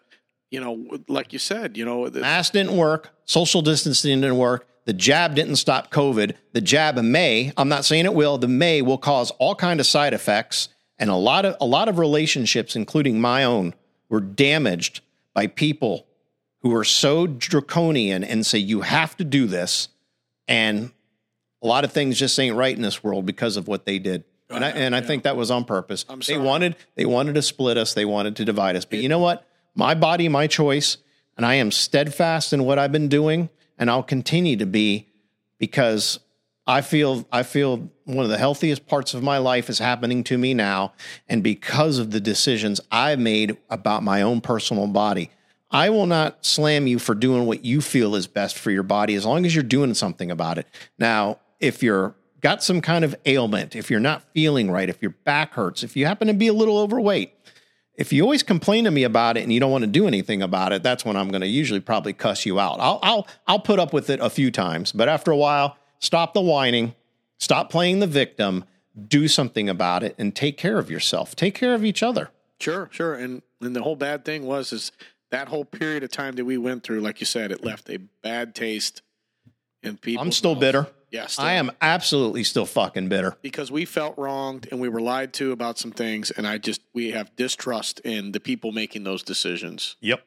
you know, like you said, you know, the, Mask didn't work. Social distancing didn't work. The jab didn't stop COVID. The jab may, I'm not saying it will, the may will cause all kind of side effects. And a lot of, a lot of relationships, including my own, were damaged by people who are so draconian and say, you have to do this. And a lot of things just ain't right in this world because of what they did. And I, and I think that was on purpose. I'm they sorry. wanted, they wanted to split us. They wanted to divide us. But you know what? My body, my choice. And I am steadfast in what I've been doing. And I'll continue to be, because I feel, I feel one of the healthiest parts of my life is happening to me now. And because of the decisions I've made about my own personal body, I will not slam you for doing what you feel is best for your body, as long as you're doing something about it. Now, if you're got some kind of ailment, if you're not feeling right, if your back hurts, if you happen to be a little overweight, if you always complain to me about it and you don't want to do anything about it, that's when I'm going to usually probably cuss you out. I'll, I'll, I'll put up with it a few times, but after a while, stop the whining, stop playing the victim, do something about it, and take care of yourself. Take care of each other. Sure, sure. And and the whole bad thing was is that whole period of time that we went through, like you said, it left a bad taste in people. I'm still bitter. Yes, I am absolutely still fucking bitter. because we felt wronged and we were lied to about some things, and I just we have distrust in the people making those decisions. Yep.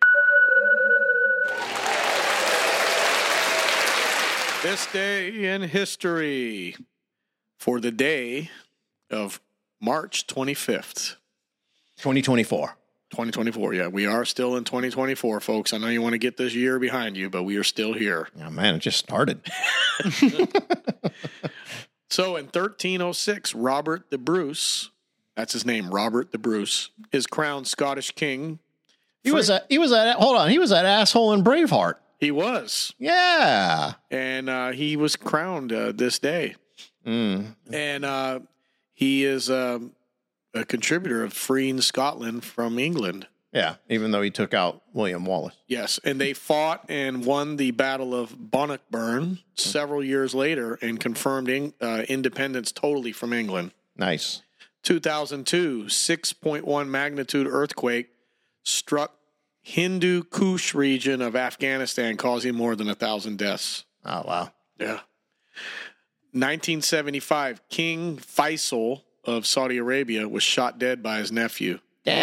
This day in history, for the day of March twenty-fifth, twenty twenty-four. twenty twenty-four. Yeah, we are still in twenty twenty-four, folks. I know you want to get this year behind you, but we are still here. Oh, man, it just started. So in thirteen oh six, Robert the Bruce, that's his name, Robert the Bruce, is crowned Scottish king. He was a, he was that, hold on, he was that asshole in Braveheart. He was. Yeah. And uh, he was crowned uh, this day. Mm. And uh, he is um, a contributor of freeing Scotland from England. Yeah, even though he took out William Wallace. Yes, and they fought and won the Battle of Bannockburn several years later and confirmed in, uh, independence totally from England. Nice. two thousand two, six point one magnitude earthquake struck Hindu Kush region of Afghanistan, causing more than a thousand deaths. Oh, wow. Yeah. nineteen seventy-five, King Faisal of Saudi Arabia was shot dead by his nephew.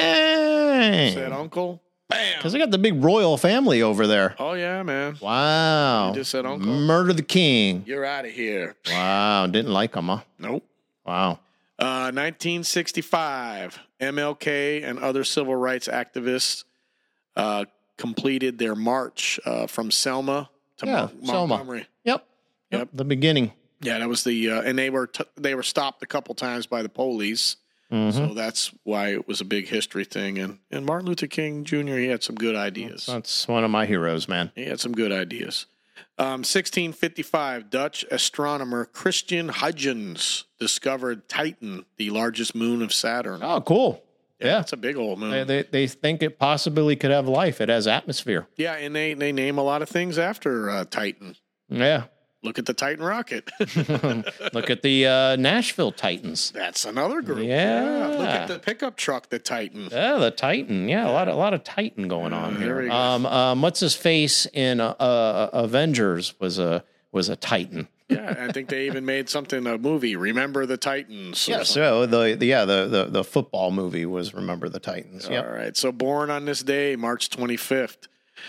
Dang. Said uncle, bam. Because they got the big royal family over there. Oh, yeah, man. Wow. You just said uncle. Murder the king. You're out of here. Wow. Didn't like him, huh? Nope. Wow. Uh, nineteen sixty-five, M L K and other civil rights activists uh, completed their march uh, from Selma to Yeah, Mon- Selma. Montgomery. Yep. Yep. Yep. The beginning. Yeah, that was the uh, and they were t- they were stopped a couple times by the police. Mhm. So that's why it was a big history thing. And and Martin Luther King Junior, he had some good ideas. That's one of my heroes, man. He had some good ideas. Um, sixteen fifty-five, Dutch astronomer Christian Huygens discovered Titan, the largest moon of Saturn. Oh, cool. Yeah. It's a big old moon. They, they, they think it possibly could have life. It has atmosphere. Yeah, and they, they name a lot of things after uh, Titan. Yeah. Look at the Titan rocket. Look at the uh, Nashville Titans. That's another group. Yeah. Look at the pickup truck, the Titan. Yeah, the Titan. Yeah, a lot of a lot of Titan going on Uh, there we here. go. Um, um, what's his face in uh, uh, Avengers was a was a Titan. Yeah, I think they even made something, a movie, Remember the Titans. or Yeah, something. so the, the yeah the, the the football movie was Remember the Titans. All Yep. right. So born on this day, March twenty-fifth.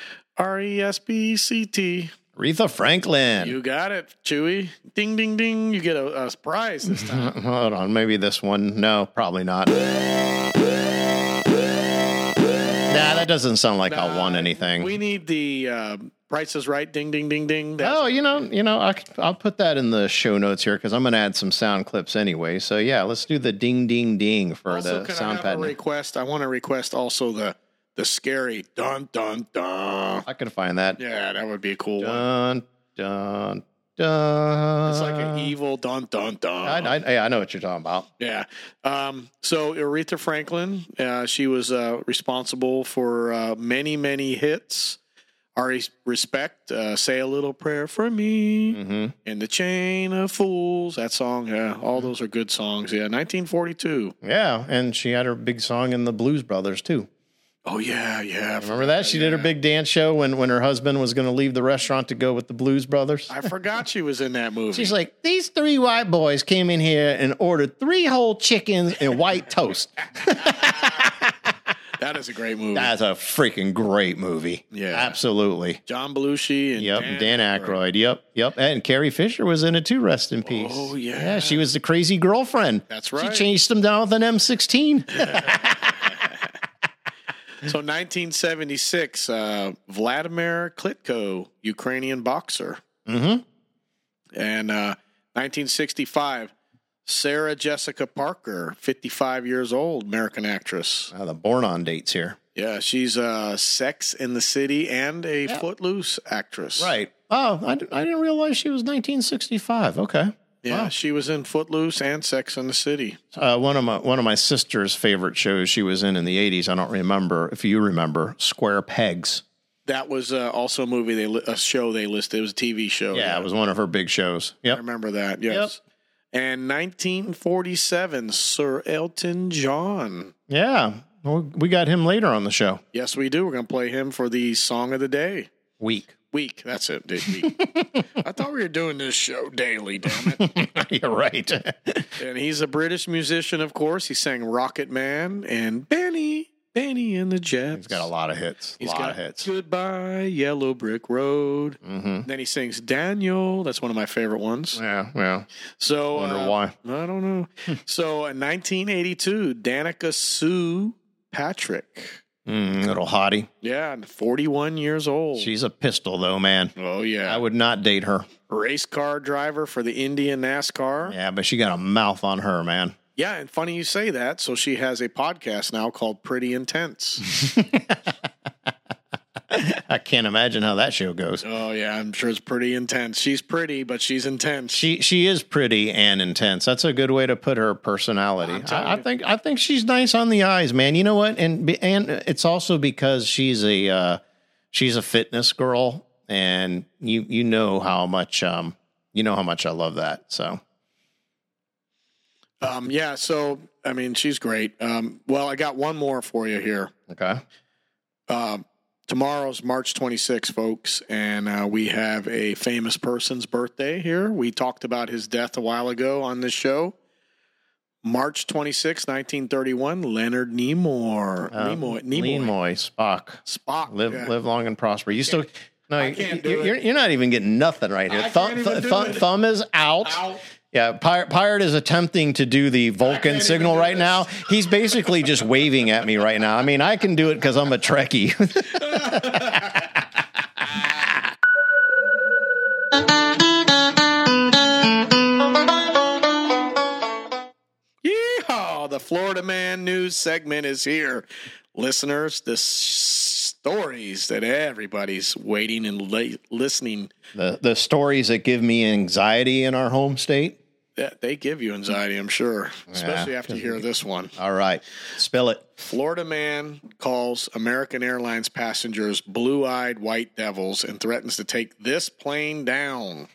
R E S B C T. Aretha Franklin. You got it, Chewy. Ding, ding, ding. You get a, a prize this time. Hold on, maybe this one. No, probably not. Nah, that doesn't sound like I won anything. We need the uh, Price is Right. Ding, ding, ding, ding. That's- Oh, you know, you know, I, I'll put that in the show notes here because I'm going to add some sound clips anyway. So yeah, let's do the ding, ding, ding for Also, the can sound I have pad. a request? I want to request also the the scary dun dun dun. I can find that. Yeah, that would be a cool one. Dun, dun, dun. It's like an evil dun dun dun. I, I, yeah, I know what you're talking about. Yeah. Um, so Aretha Franklin, uh, she was uh, responsible for uh, many, many hits. Our Respect, uh, Say a Little Prayer for Me, Mm-hmm. and The Chain of Fools. That song, yeah, all those are good songs. Yeah, nineteen forty-two. Yeah, and she had her big song in the Blues Brothers too. Oh, yeah, yeah. I Remember that? She did her big dance show when, when her husband was going to leave the restaurant to go with the Blues Brothers. I forgot she was in that movie. She's like, these three white boys came in here and ordered three whole chickens and white toast. That is a great movie. That's a freaking great movie. Yeah. Absolutely. John Belushi and Yep, Dan, Dan Aykroyd. Yep, yep. And Carrie Fisher was in it too, rest in peace. Oh, yeah. Yeah, she was the crazy girlfriend. That's right. She chased him down with an M sixteen. So nineteen seventy-six, uh, Vladimir Klitschko, Ukrainian boxer. Mm-hmm. And uh, nineteen sixty-five, Sarah Jessica Parker, fifty-five years old, American actress. Uh, the born on dates here. Yeah, she's uh, Sex in the City and a Yeah. Footloose actress. Right. Oh, I, I didn't realize she was nineteen sixty-five. Okay. Yeah, Wow. she was in Footloose and Sex in the City. Uh, one of my one of my sister's favorite shows she was in in the eighties. I don't remember if you remember Square Pegs. That was uh, also a movie, they li- a show they listed. It was a T V show. Yeah, it was one of her big shows. I Yep. remember that, yes. And nineteen forty-seven, Sir Elton John. Yeah. Well, we got him later on the show. Yes, we do. We're going to play him for the Song of the Day. Week. Week. That's it. Day- Week. I thought we were doing this show daily, damn it. You're right. And he's a British musician, of course. He sang Rocket Man and Benny, Benny and the Jets. He's got a lot of hits. A He's lot got of hits. Goodbye, Yellow Brick Road. Mm-hmm. Then he sings Daniel. That's one of my favorite ones. Yeah, yeah. So Wonder uh, why. I don't know. So in nineteen eighty-two, Danica Sue Patrick. Mm, little hottie. Yeah, forty-one years old. She's a pistol, though, man. oh yeah, I would not date her. race car driver for the Indian NASCAR. Yeah, but she got a mouth on her, man. Yeah, and funny you say that. So she has a podcast now called Pretty Intense. I can't imagine how that show goes. Oh yeah, I'm sure it's pretty intense. She's pretty, but she's intense. She she is pretty and intense. That's a good way to put her personality. telling I, I you. think I think she's nice on the eyes, man. You know what? And be- and it's also because she's a uh, she's a fitness girl, and you you know how much um you know how much I love that. So Um, yeah, so I mean, she's great. Um, well, I got one more for you here. okay, Uh, tomorrow's March twenty-sixth, folks, and uh, we have a famous person's birthday here. We talked about his death a while ago on this show. March twenty-sixth, nineteen thirty-one, Leonard Nimoy. um, Nimoy. Nimoy. Nimoy, Spock, Spock. live yeah. live long and prosper. You still. No, I you- can't do you're, it. you're, you're not even getting nothing right here. I Thumb, can't even th- do thumb, it. thumb is out. Out. Yeah, Pirate, Pirate is attempting to do the Vulcan even signal do right this. now. He's basically just waving at me right now. I mean, I can do it because I'm a Trekkie. Yeehaw! The Florida Man News segment is here. Listeners, the s- stories that everybody's waiting and la- listening, the the stories that give me anxiety in our home state. that they give you anxiety, I'm sure, especially after you hear this one. All right, spill it. Florida man calls American Airlines passengers blue-eyed white devils and threatens to take this plane down.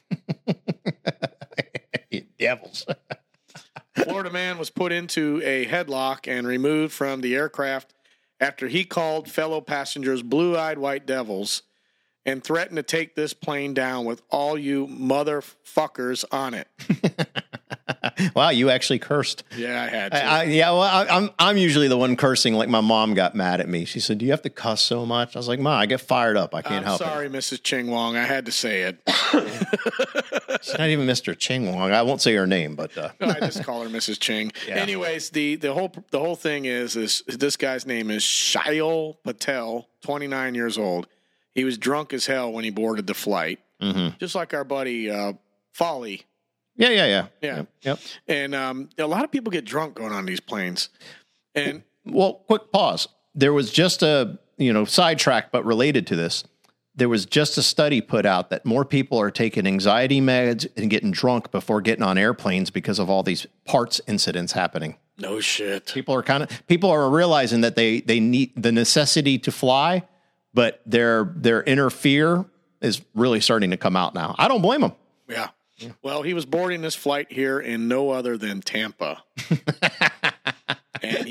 You devils. Florida man was put into a headlock and removed from the aircraft after he called fellow passengers blue-eyed white devils and threatened to take this plane down with all you motherfuckers on it. Wow, you actually cursed. Yeah, I had to. I, I, yeah, well, I, I'm I'm usually the one cursing. Like my mom got mad at me. She said, "Do you have to cuss so much?" I was like, "Ma, I get fired up. I can't I'm help sorry, Missus Ching Wong. I had to say it. it." She's not even Mister Ching Wong. I won't say her name, but uh, I just call her Missus Ching. Yeah. Anyways, the, the whole the whole thing is is this guy's name is Shail Patel, twenty-nine years old. He was drunk as hell when he boarded the flight, mhm. just like our buddy uh, Folly. yeah, yeah, yeah, Yeah. Yep, yep. And um, a lot of people get drunk going on these planes. And Well, quick pause. There was just a, you know, sidetrack, but related to this. There was just a study put out that more people are taking anxiety meds and getting drunk before getting on airplanes because of all these parts incidents happening. no shit. People are kind of people are realizing that they they need the necessity to fly, but their their inner fear is really starting to come out now. I don't blame them. Yeah. Well, he was boarding this flight here in no other than Tampa. And he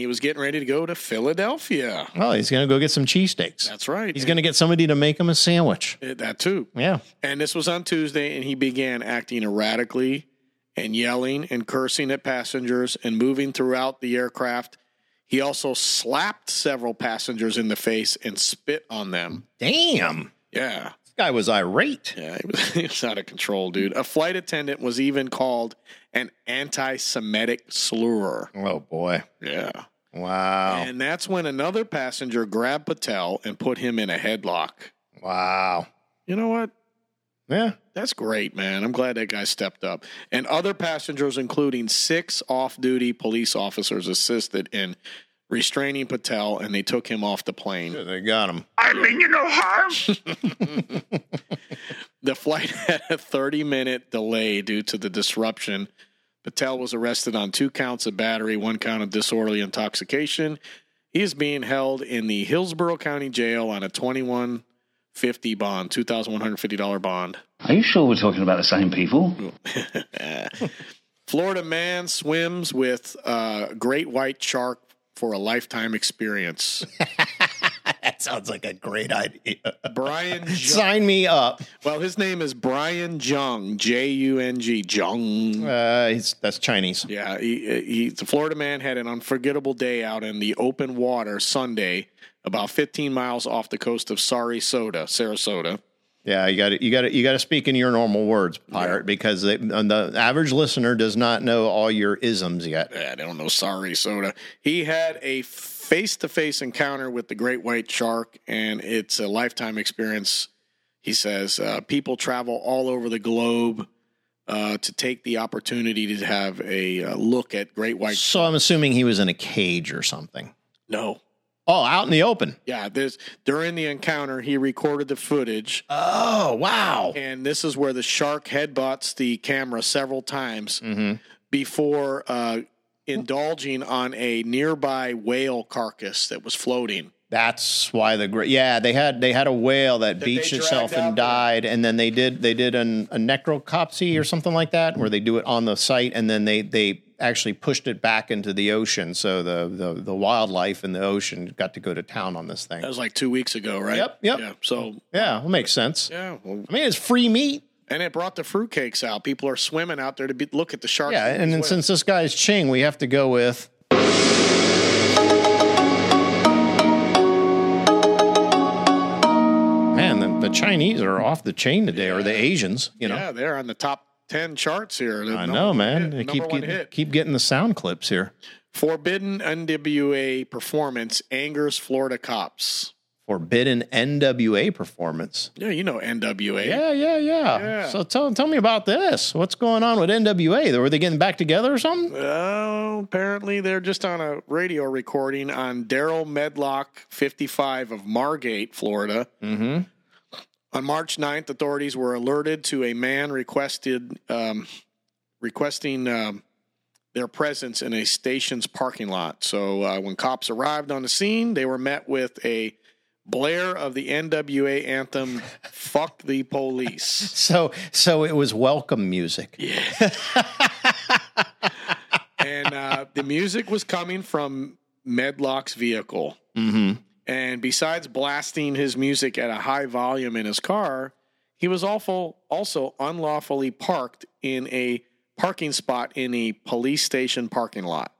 he was getting ready to go to Philadelphia. Oh, he's going to go get some cheesesteaks. That's right. He's going to get somebody to make him a sandwich. That too. Yeah. And this was on Tuesday, and he began acting erratically and yelling and cursing at passengers and moving throughout the aircraft. He also slapped several passengers in the face and spit on them. Damn. Yeah. This guy was irate. Yeah, he was, he was out of control, dude. A flight attendant was even called an anti-Semitic slur. Oh, boy. Yeah. Wow. And that's when another passenger grabbed Patel and put him in a headlock. Wow. You know what? Yeah. That's great, man. I'm glad that guy stepped up. And other passengers, including six off-duty police officers, assisted in restraining Patel, and they took him off the plane. Yeah, they got him. I mean you no harm. The flight had a thirty-minute delay due to the disruption. Patel was arrested on two counts of battery, one count of disorderly intoxication. He is being held in the Hillsborough County Jail on a twenty-one fifty bond, two thousand one hundred fifty dollars bond. Are you sure we're talking about the same people? Florida man swims with a great white shark for a lifetime experience. That sounds like a great idea. Brian Jung. Sign me up. Well, his name is Brian Jung, J U N G, Jung. Uh, he's, that's Chinese. Yeah, he, he, the Florida man had an unforgettable day out in the open water Sunday, about fifteen miles off the coast of Sarasota, Sarasota. Yeah, you got to you got to you got to speak in your normal words, pirate, Yeah. because they, the average listener does not know all your isms yet. Yeah, they don't know Sarasota. He had a face-to-face encounter with the great white shark, and it's a lifetime experience. He says uh, people travel all over the globe uh, to take the opportunity to have a uh, look at great white. So I'm assuming he was in a cage or something. No. Oh, out in the open. Yeah, this during the encounter, he recorded the footage. Oh, wow. And this is where the shark headbutts the camera several times Mm-hmm. before uh, indulging on a nearby whale carcass that was floating. That's why the great yeah they had they had a whale that, That beached they itself dragged out and there. died, and then they did they did an, a necropsy or something like that, where they do it on the site, and then they they actually pushed it back into the ocean, so the the, the wildlife in the ocean got to go to town on this thing. That was like two weeks ago, right? Yep, yep. Yeah, so, Yeah, well, makes sense. yeah. Well, I mean, it's free meat. and it brought the fruitcakes out. People are swimming out there to be, look at the sharks. Yeah, and then swim. since this guy's Ching, we have to go with. Man, the, the Chinese are off the chain today, or the Asians, you know. Yeah, they're on the top ten charts here. The I number know, one man. hit, They number keep one getting, hit. keep getting the sound clips here. Forbidden N W A performance angers Florida cops. Forbidden N W A performance. Yeah, you know N W A. Yeah, yeah, yeah. Yeah. So tell tell me about this. What's going on with N W A? Were they getting back together or something? Well, apparently they're just on a radio recording on Daryl Medlock, fifty-five, of Margate, Florida. Mm-hmm. On March ninth, authorities were alerted to a man requested um, requesting um, their presence in a station's parking lot. So uh, when cops arrived on the scene, they were met with a blare of the N W A anthem, "Fuck the Police." So so it was welcome music. Yeah. And uh, the music was coming from Medlock's vehicle. Mm-hmm. And besides blasting his music at a high volume in his car, he was awful, also unlawfully parked in a parking spot in a police station parking lot.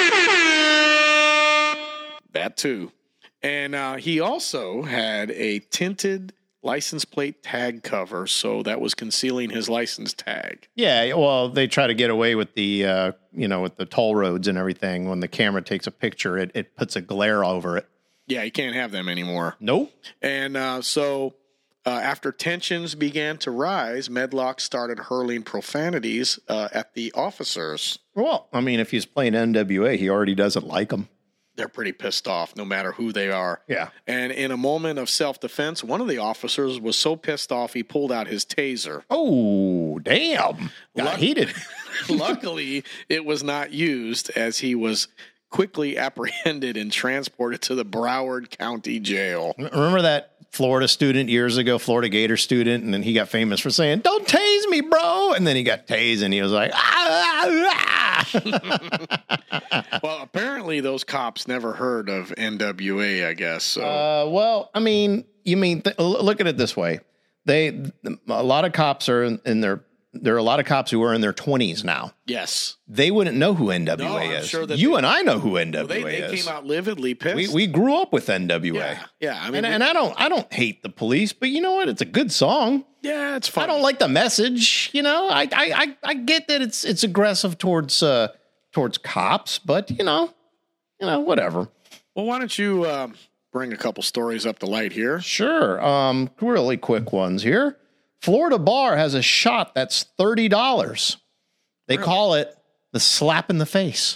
That too. And uh, he also had a tinted license plate tag cover, so that was concealing his license tag. Yeah, well, they try to get away with the, uh, you know, with the toll roads and everything. When the camera takes a picture, it, it puts a glare over it. Yeah, you can't have them anymore. Nope. And uh, so uh, after tensions began to rise, Medlock started hurling profanities uh, at the officers. Well, I mean, if he's playing N W A, he already doesn't like them. They're pretty pissed off no matter who they are. Yeah. And in a moment of self-defense, one of the officers was so pissed off he pulled out his taser. Oh, damn. Got Luck- heated. Luckily, it was not used as he was quickly apprehended and transported to the Broward County Jail. Remember that Florida student years ago, Florida Gator student, and then he got famous for saying, "Don't tase me, bro." And then he got tased and he was like, ah, ah, ah. Well, apparently those cops never heard of N W A, I guess. So. Uh, well, I mean, you mean, th- look at it this way. They, a lot of cops are in, in their, there are a lot of cops who are in their twenties now. Yes. They wouldn't know who N W A No, I'm is. sure that you they- and I know who N Well, W A they, they is. came out lividly pissed. We we grew up with N W A. yeah, yeah. I mean, and, we- and I don't I don't hate the police, but you know what? It's a good song. yeah, it's fun. I don't like the message. You know, I I I, I get that it's it's aggressive towards uh towards cops, but you know, you know, whatever. Well, why don't you um, bring a couple stories up to light here? Sure. Um, really quick ones here. Florida bar has a shot that's thirty dollars. They call it the slap in the face.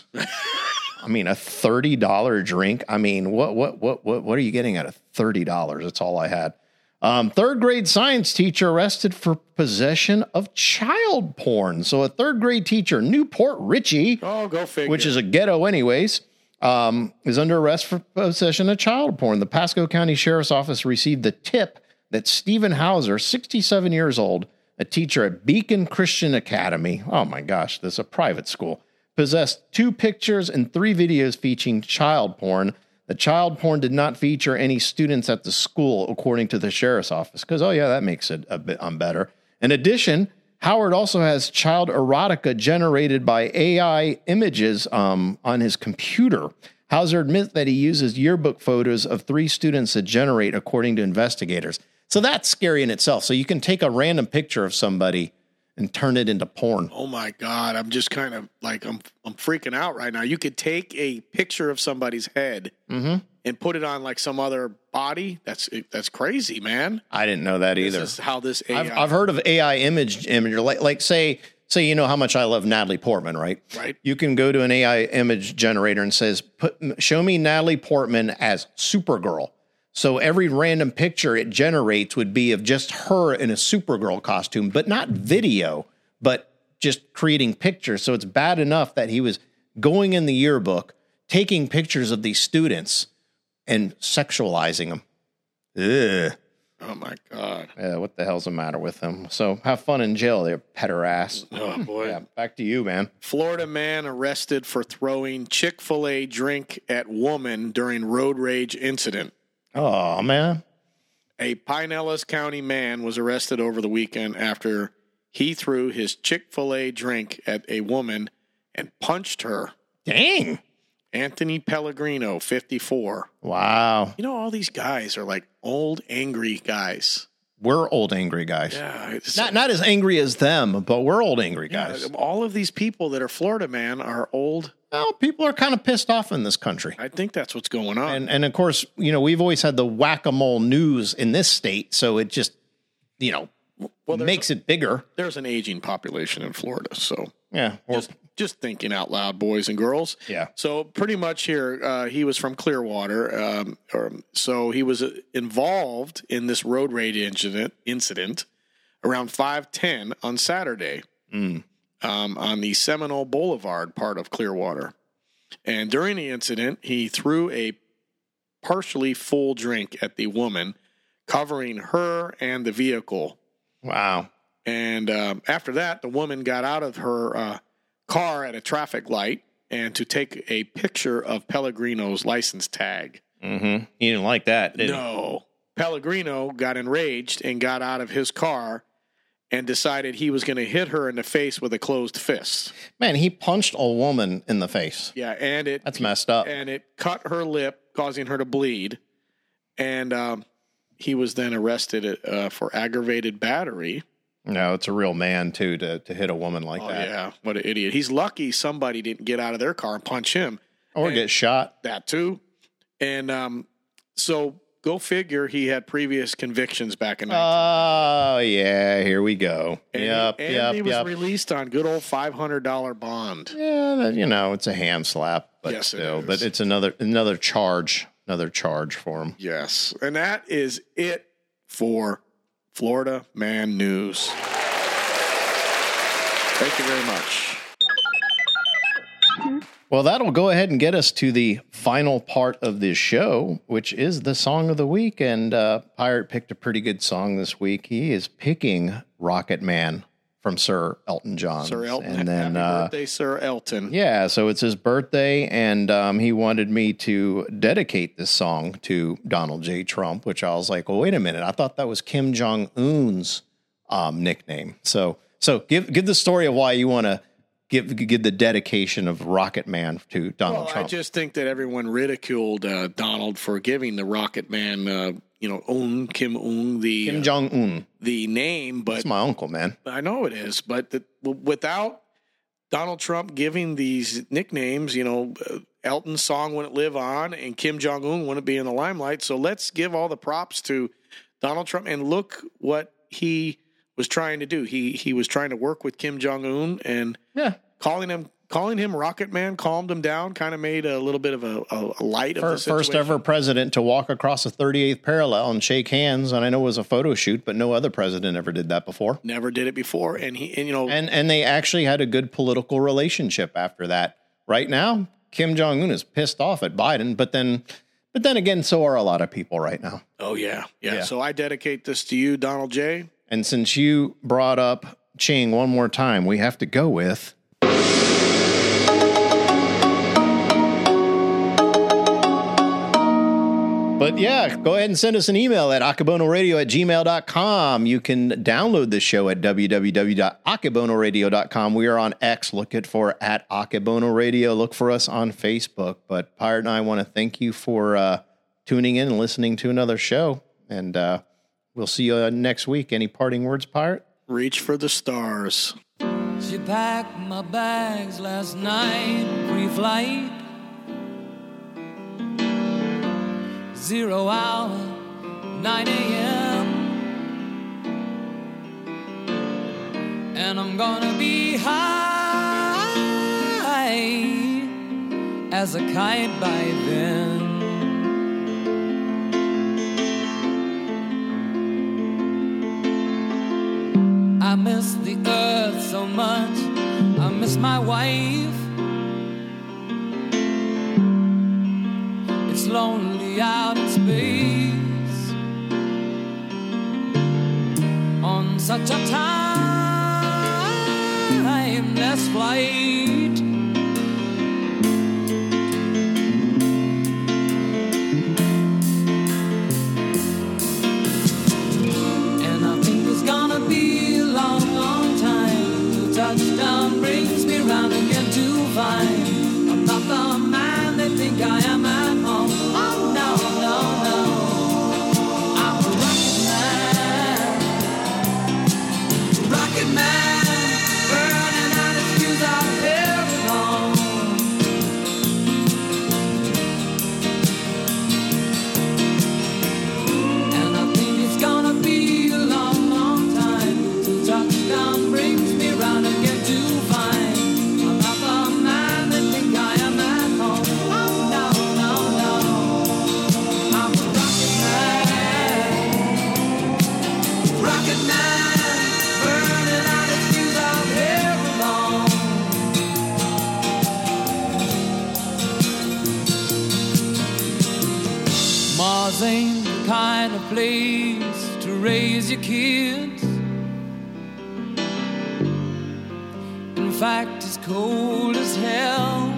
I mean, a thirty dollar drink. I mean, what, what, what, what, what are you getting at a thirty dollars? That's all I had. Um, third grade science teacher arrested for possession of child porn. So a third grade teacher, Newport Richie, Oh, go figure. which is a ghetto anyways, um, is under arrest for possession of child porn. The Pasco County Sheriff's Office received the tip that Stephen Hauser, sixty-seven years old, a teacher at Beacon Christian Academy, oh my gosh, this is a private school, possessed two pictures and three videos featuring child porn. The child porn did not feature any students at the school, according to the sheriff's office, because, oh yeah, that makes it a bit um, better. In addition, Howard also has child erotica generated by A I images um, on his computer. Hauser admits that he uses yearbook photos of three students to generate, according to investigators. So that's scary in itself. So you can take a random picture of somebody and turn it into porn. Oh my God! I'm just kind of like I'm I'm freaking out right now. You could take a picture of somebody's head Mm-hmm. and put it on like some other body. That's that's crazy, man. I didn't know that either. This is how this A I. I've, I've heard of A I image imager, like like say say you know how much I love Natalie Portman, right? Right. You can go to an A I image generator and says, "Put show me Natalie Portman as Supergirl." So every random picture it generates would be of just her in a Supergirl costume, but not video, but just creating pictures. So it's bad enough that he was going in the yearbook, taking pictures of these students and sexualizing them. Ugh. Oh my God! Yeah, what the hell's the matter with them? So have fun in jail there, pederass. Oh boy! Yeah, back to you, man. Florida man arrested for throwing Chick-fil-A drink at woman during road rage incident. Oh, man. A Pinellas County man was arrested over the weekend after he threw his Chick-fil-A drink at a woman and punched her. Dang. Anthony Pellegrino, fifty-four. Wow. You know, all these guys are like old, angry guys. We're old angry guys. Yeah. It's, Not not as angry as them, but we're old angry yeah, guys. all of these people that are Florida man are old. Well, people are kind of pissed off in this country. I think that's what's going on. And and of course, you know, we've always had the whack-a-mole news in this state, so it just, you know, well, there's makes it bigger. There's an aging population in Florida, so Yeah. Or, just, just thinking out loud, boys and girls. yeah. So pretty much here, uh, he was from Clearwater, um, or, so he was uh, involved in this road rage incident incident around five ten on Saturday Mm. um, on the Seminole Boulevard part of Clearwater. And during the incident, he threw a partially full drink at the woman, covering her and the vehicle. Wow. And um, after that, the woman got out of her uh, car at a traffic light and to take a picture of Pellegrino's license tag. Mm-hmm. You didn't like that, did you? No. Pellegrino got enraged and got out of his car and decided he was going to hit her in the face with a closed fist. Man, he punched a woman in the face. Yeah, and it That's messed up. and it cut her lip, causing her to bleed. And um, he was then arrested uh, for aggravated battery. No, it's a real man, too, to, to hit a woman like Oh, that. yeah. What an idiot. He's lucky somebody didn't get out of their car and punch him. Or And get shot. that, too. And um, so go figure he had previous convictions back in nineteen Oh, yeah, here we go. and yep, he, and yep, he was yep. released on good old five hundred dollars bond. Yeah, that, you know, it's a ham slap, but Yes, it still, is. but it's another another charge, another charge for him. Yes. And that is it for Florida Man News. Thank you very much. Well, that'll go ahead and get us to the final part of this show, which is the song of the week. And uh, Pirate picked a pretty good song this week. He is picking Rocket Man from Sir Elton John. Sir Elton. And then, Happy uh, birthday, Sir Elton. yeah, so it's his birthday, and um, he wanted me to dedicate this song to Donald J. Trump, which I was like, well, wait a minute. I thought that was Kim Jong-un's um, nickname. So, so give give the story of why you want to give give the dedication of Rocket Man to Donald Well, Trump. I just think that everyone ridiculed uh, Donald for giving the Rocket Man, uh, you know, Un, Kim Un, the Kim uh, Jong-un. the name, but That's my uncle, man. I know it is, but the, without Donald Trump giving these nicknames, you know, uh, Elton's song wouldn't live on, and Kim Jong Un wouldn't be in the limelight. So let's give all the props to Donald Trump, and look what he was trying to do. He he was trying to work with Kim Jong Un, and Yeah. calling him calling him Rocket Man calmed him down. Kind of made a little bit of a, a, a light of the First, situation. first ever president to walk across the thirty-eighth parallel and shake hands. And I know it was a photo shoot, but no other president ever did that before. Never did it before, and he and you know And and they actually had a good political relationship after that. Right now, Kim Jong Un is pissed off at Biden, but then, but then again, so are a lot of people right now. oh yeah, yeah Yeah. So I dedicate this to you, Donald J. And since you brought up Ching one more time, we have to go with. But yeah, go ahead and send us an email at akabonoradio at gmail dot com. You can download the show at w w w dot akabonoradio dot com. We are on X. Look it for at Akabono Radio. Look for us on Facebook. But Pirate and I want to thank you for uh, tuning in and listening to another show. And uh, we'll see you uh, next week. Any parting words, Pirate? Reach for the stars. She packed my bags last night, pre-flight. Zero hour, nine a.m. And I'm gonna be high as a kite by then. I miss the earth so much, I miss my wife. It's lonely out in space on such a timeless flight. And I think it's gonna be a long, long time till touchdown brings me round again to find I'm not the man they think I am at home. Oh no, no, no, I'm a rocket man, rocket man, burning out his fuse out there alone. And I think it's gonna be a long, long time till touchdown brings me round again to find I'm not the man they think I am at home. Oh no, no, no, I'm a rocket man, rocket man, burning out his fuse out here alone. Mars ain't the kind of place to raise your kids. In fact, it's cold as hell.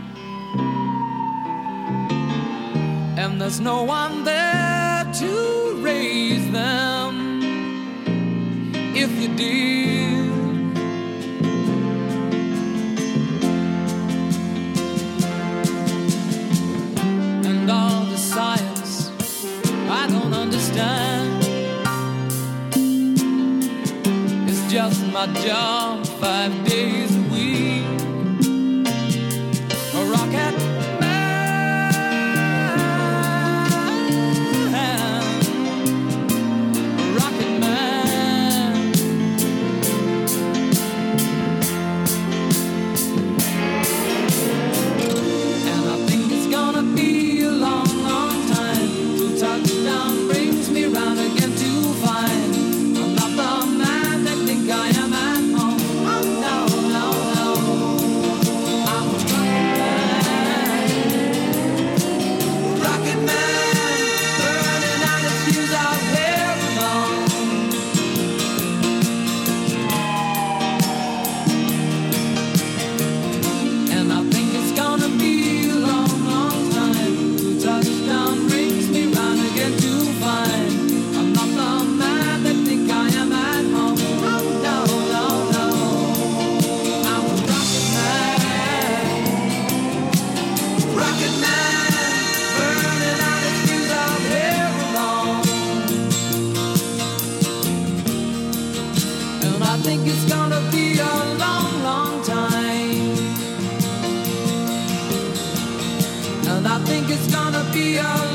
And there's no one there to raise them. If you did, and all the science I don't understand, it's just my job five days a week. A rocket man, a rocket man. And I think it's gonna be a long, long time till touchdown brings me round again to find I'm not the man they think I am at home. Oh no, no, it's gonna be a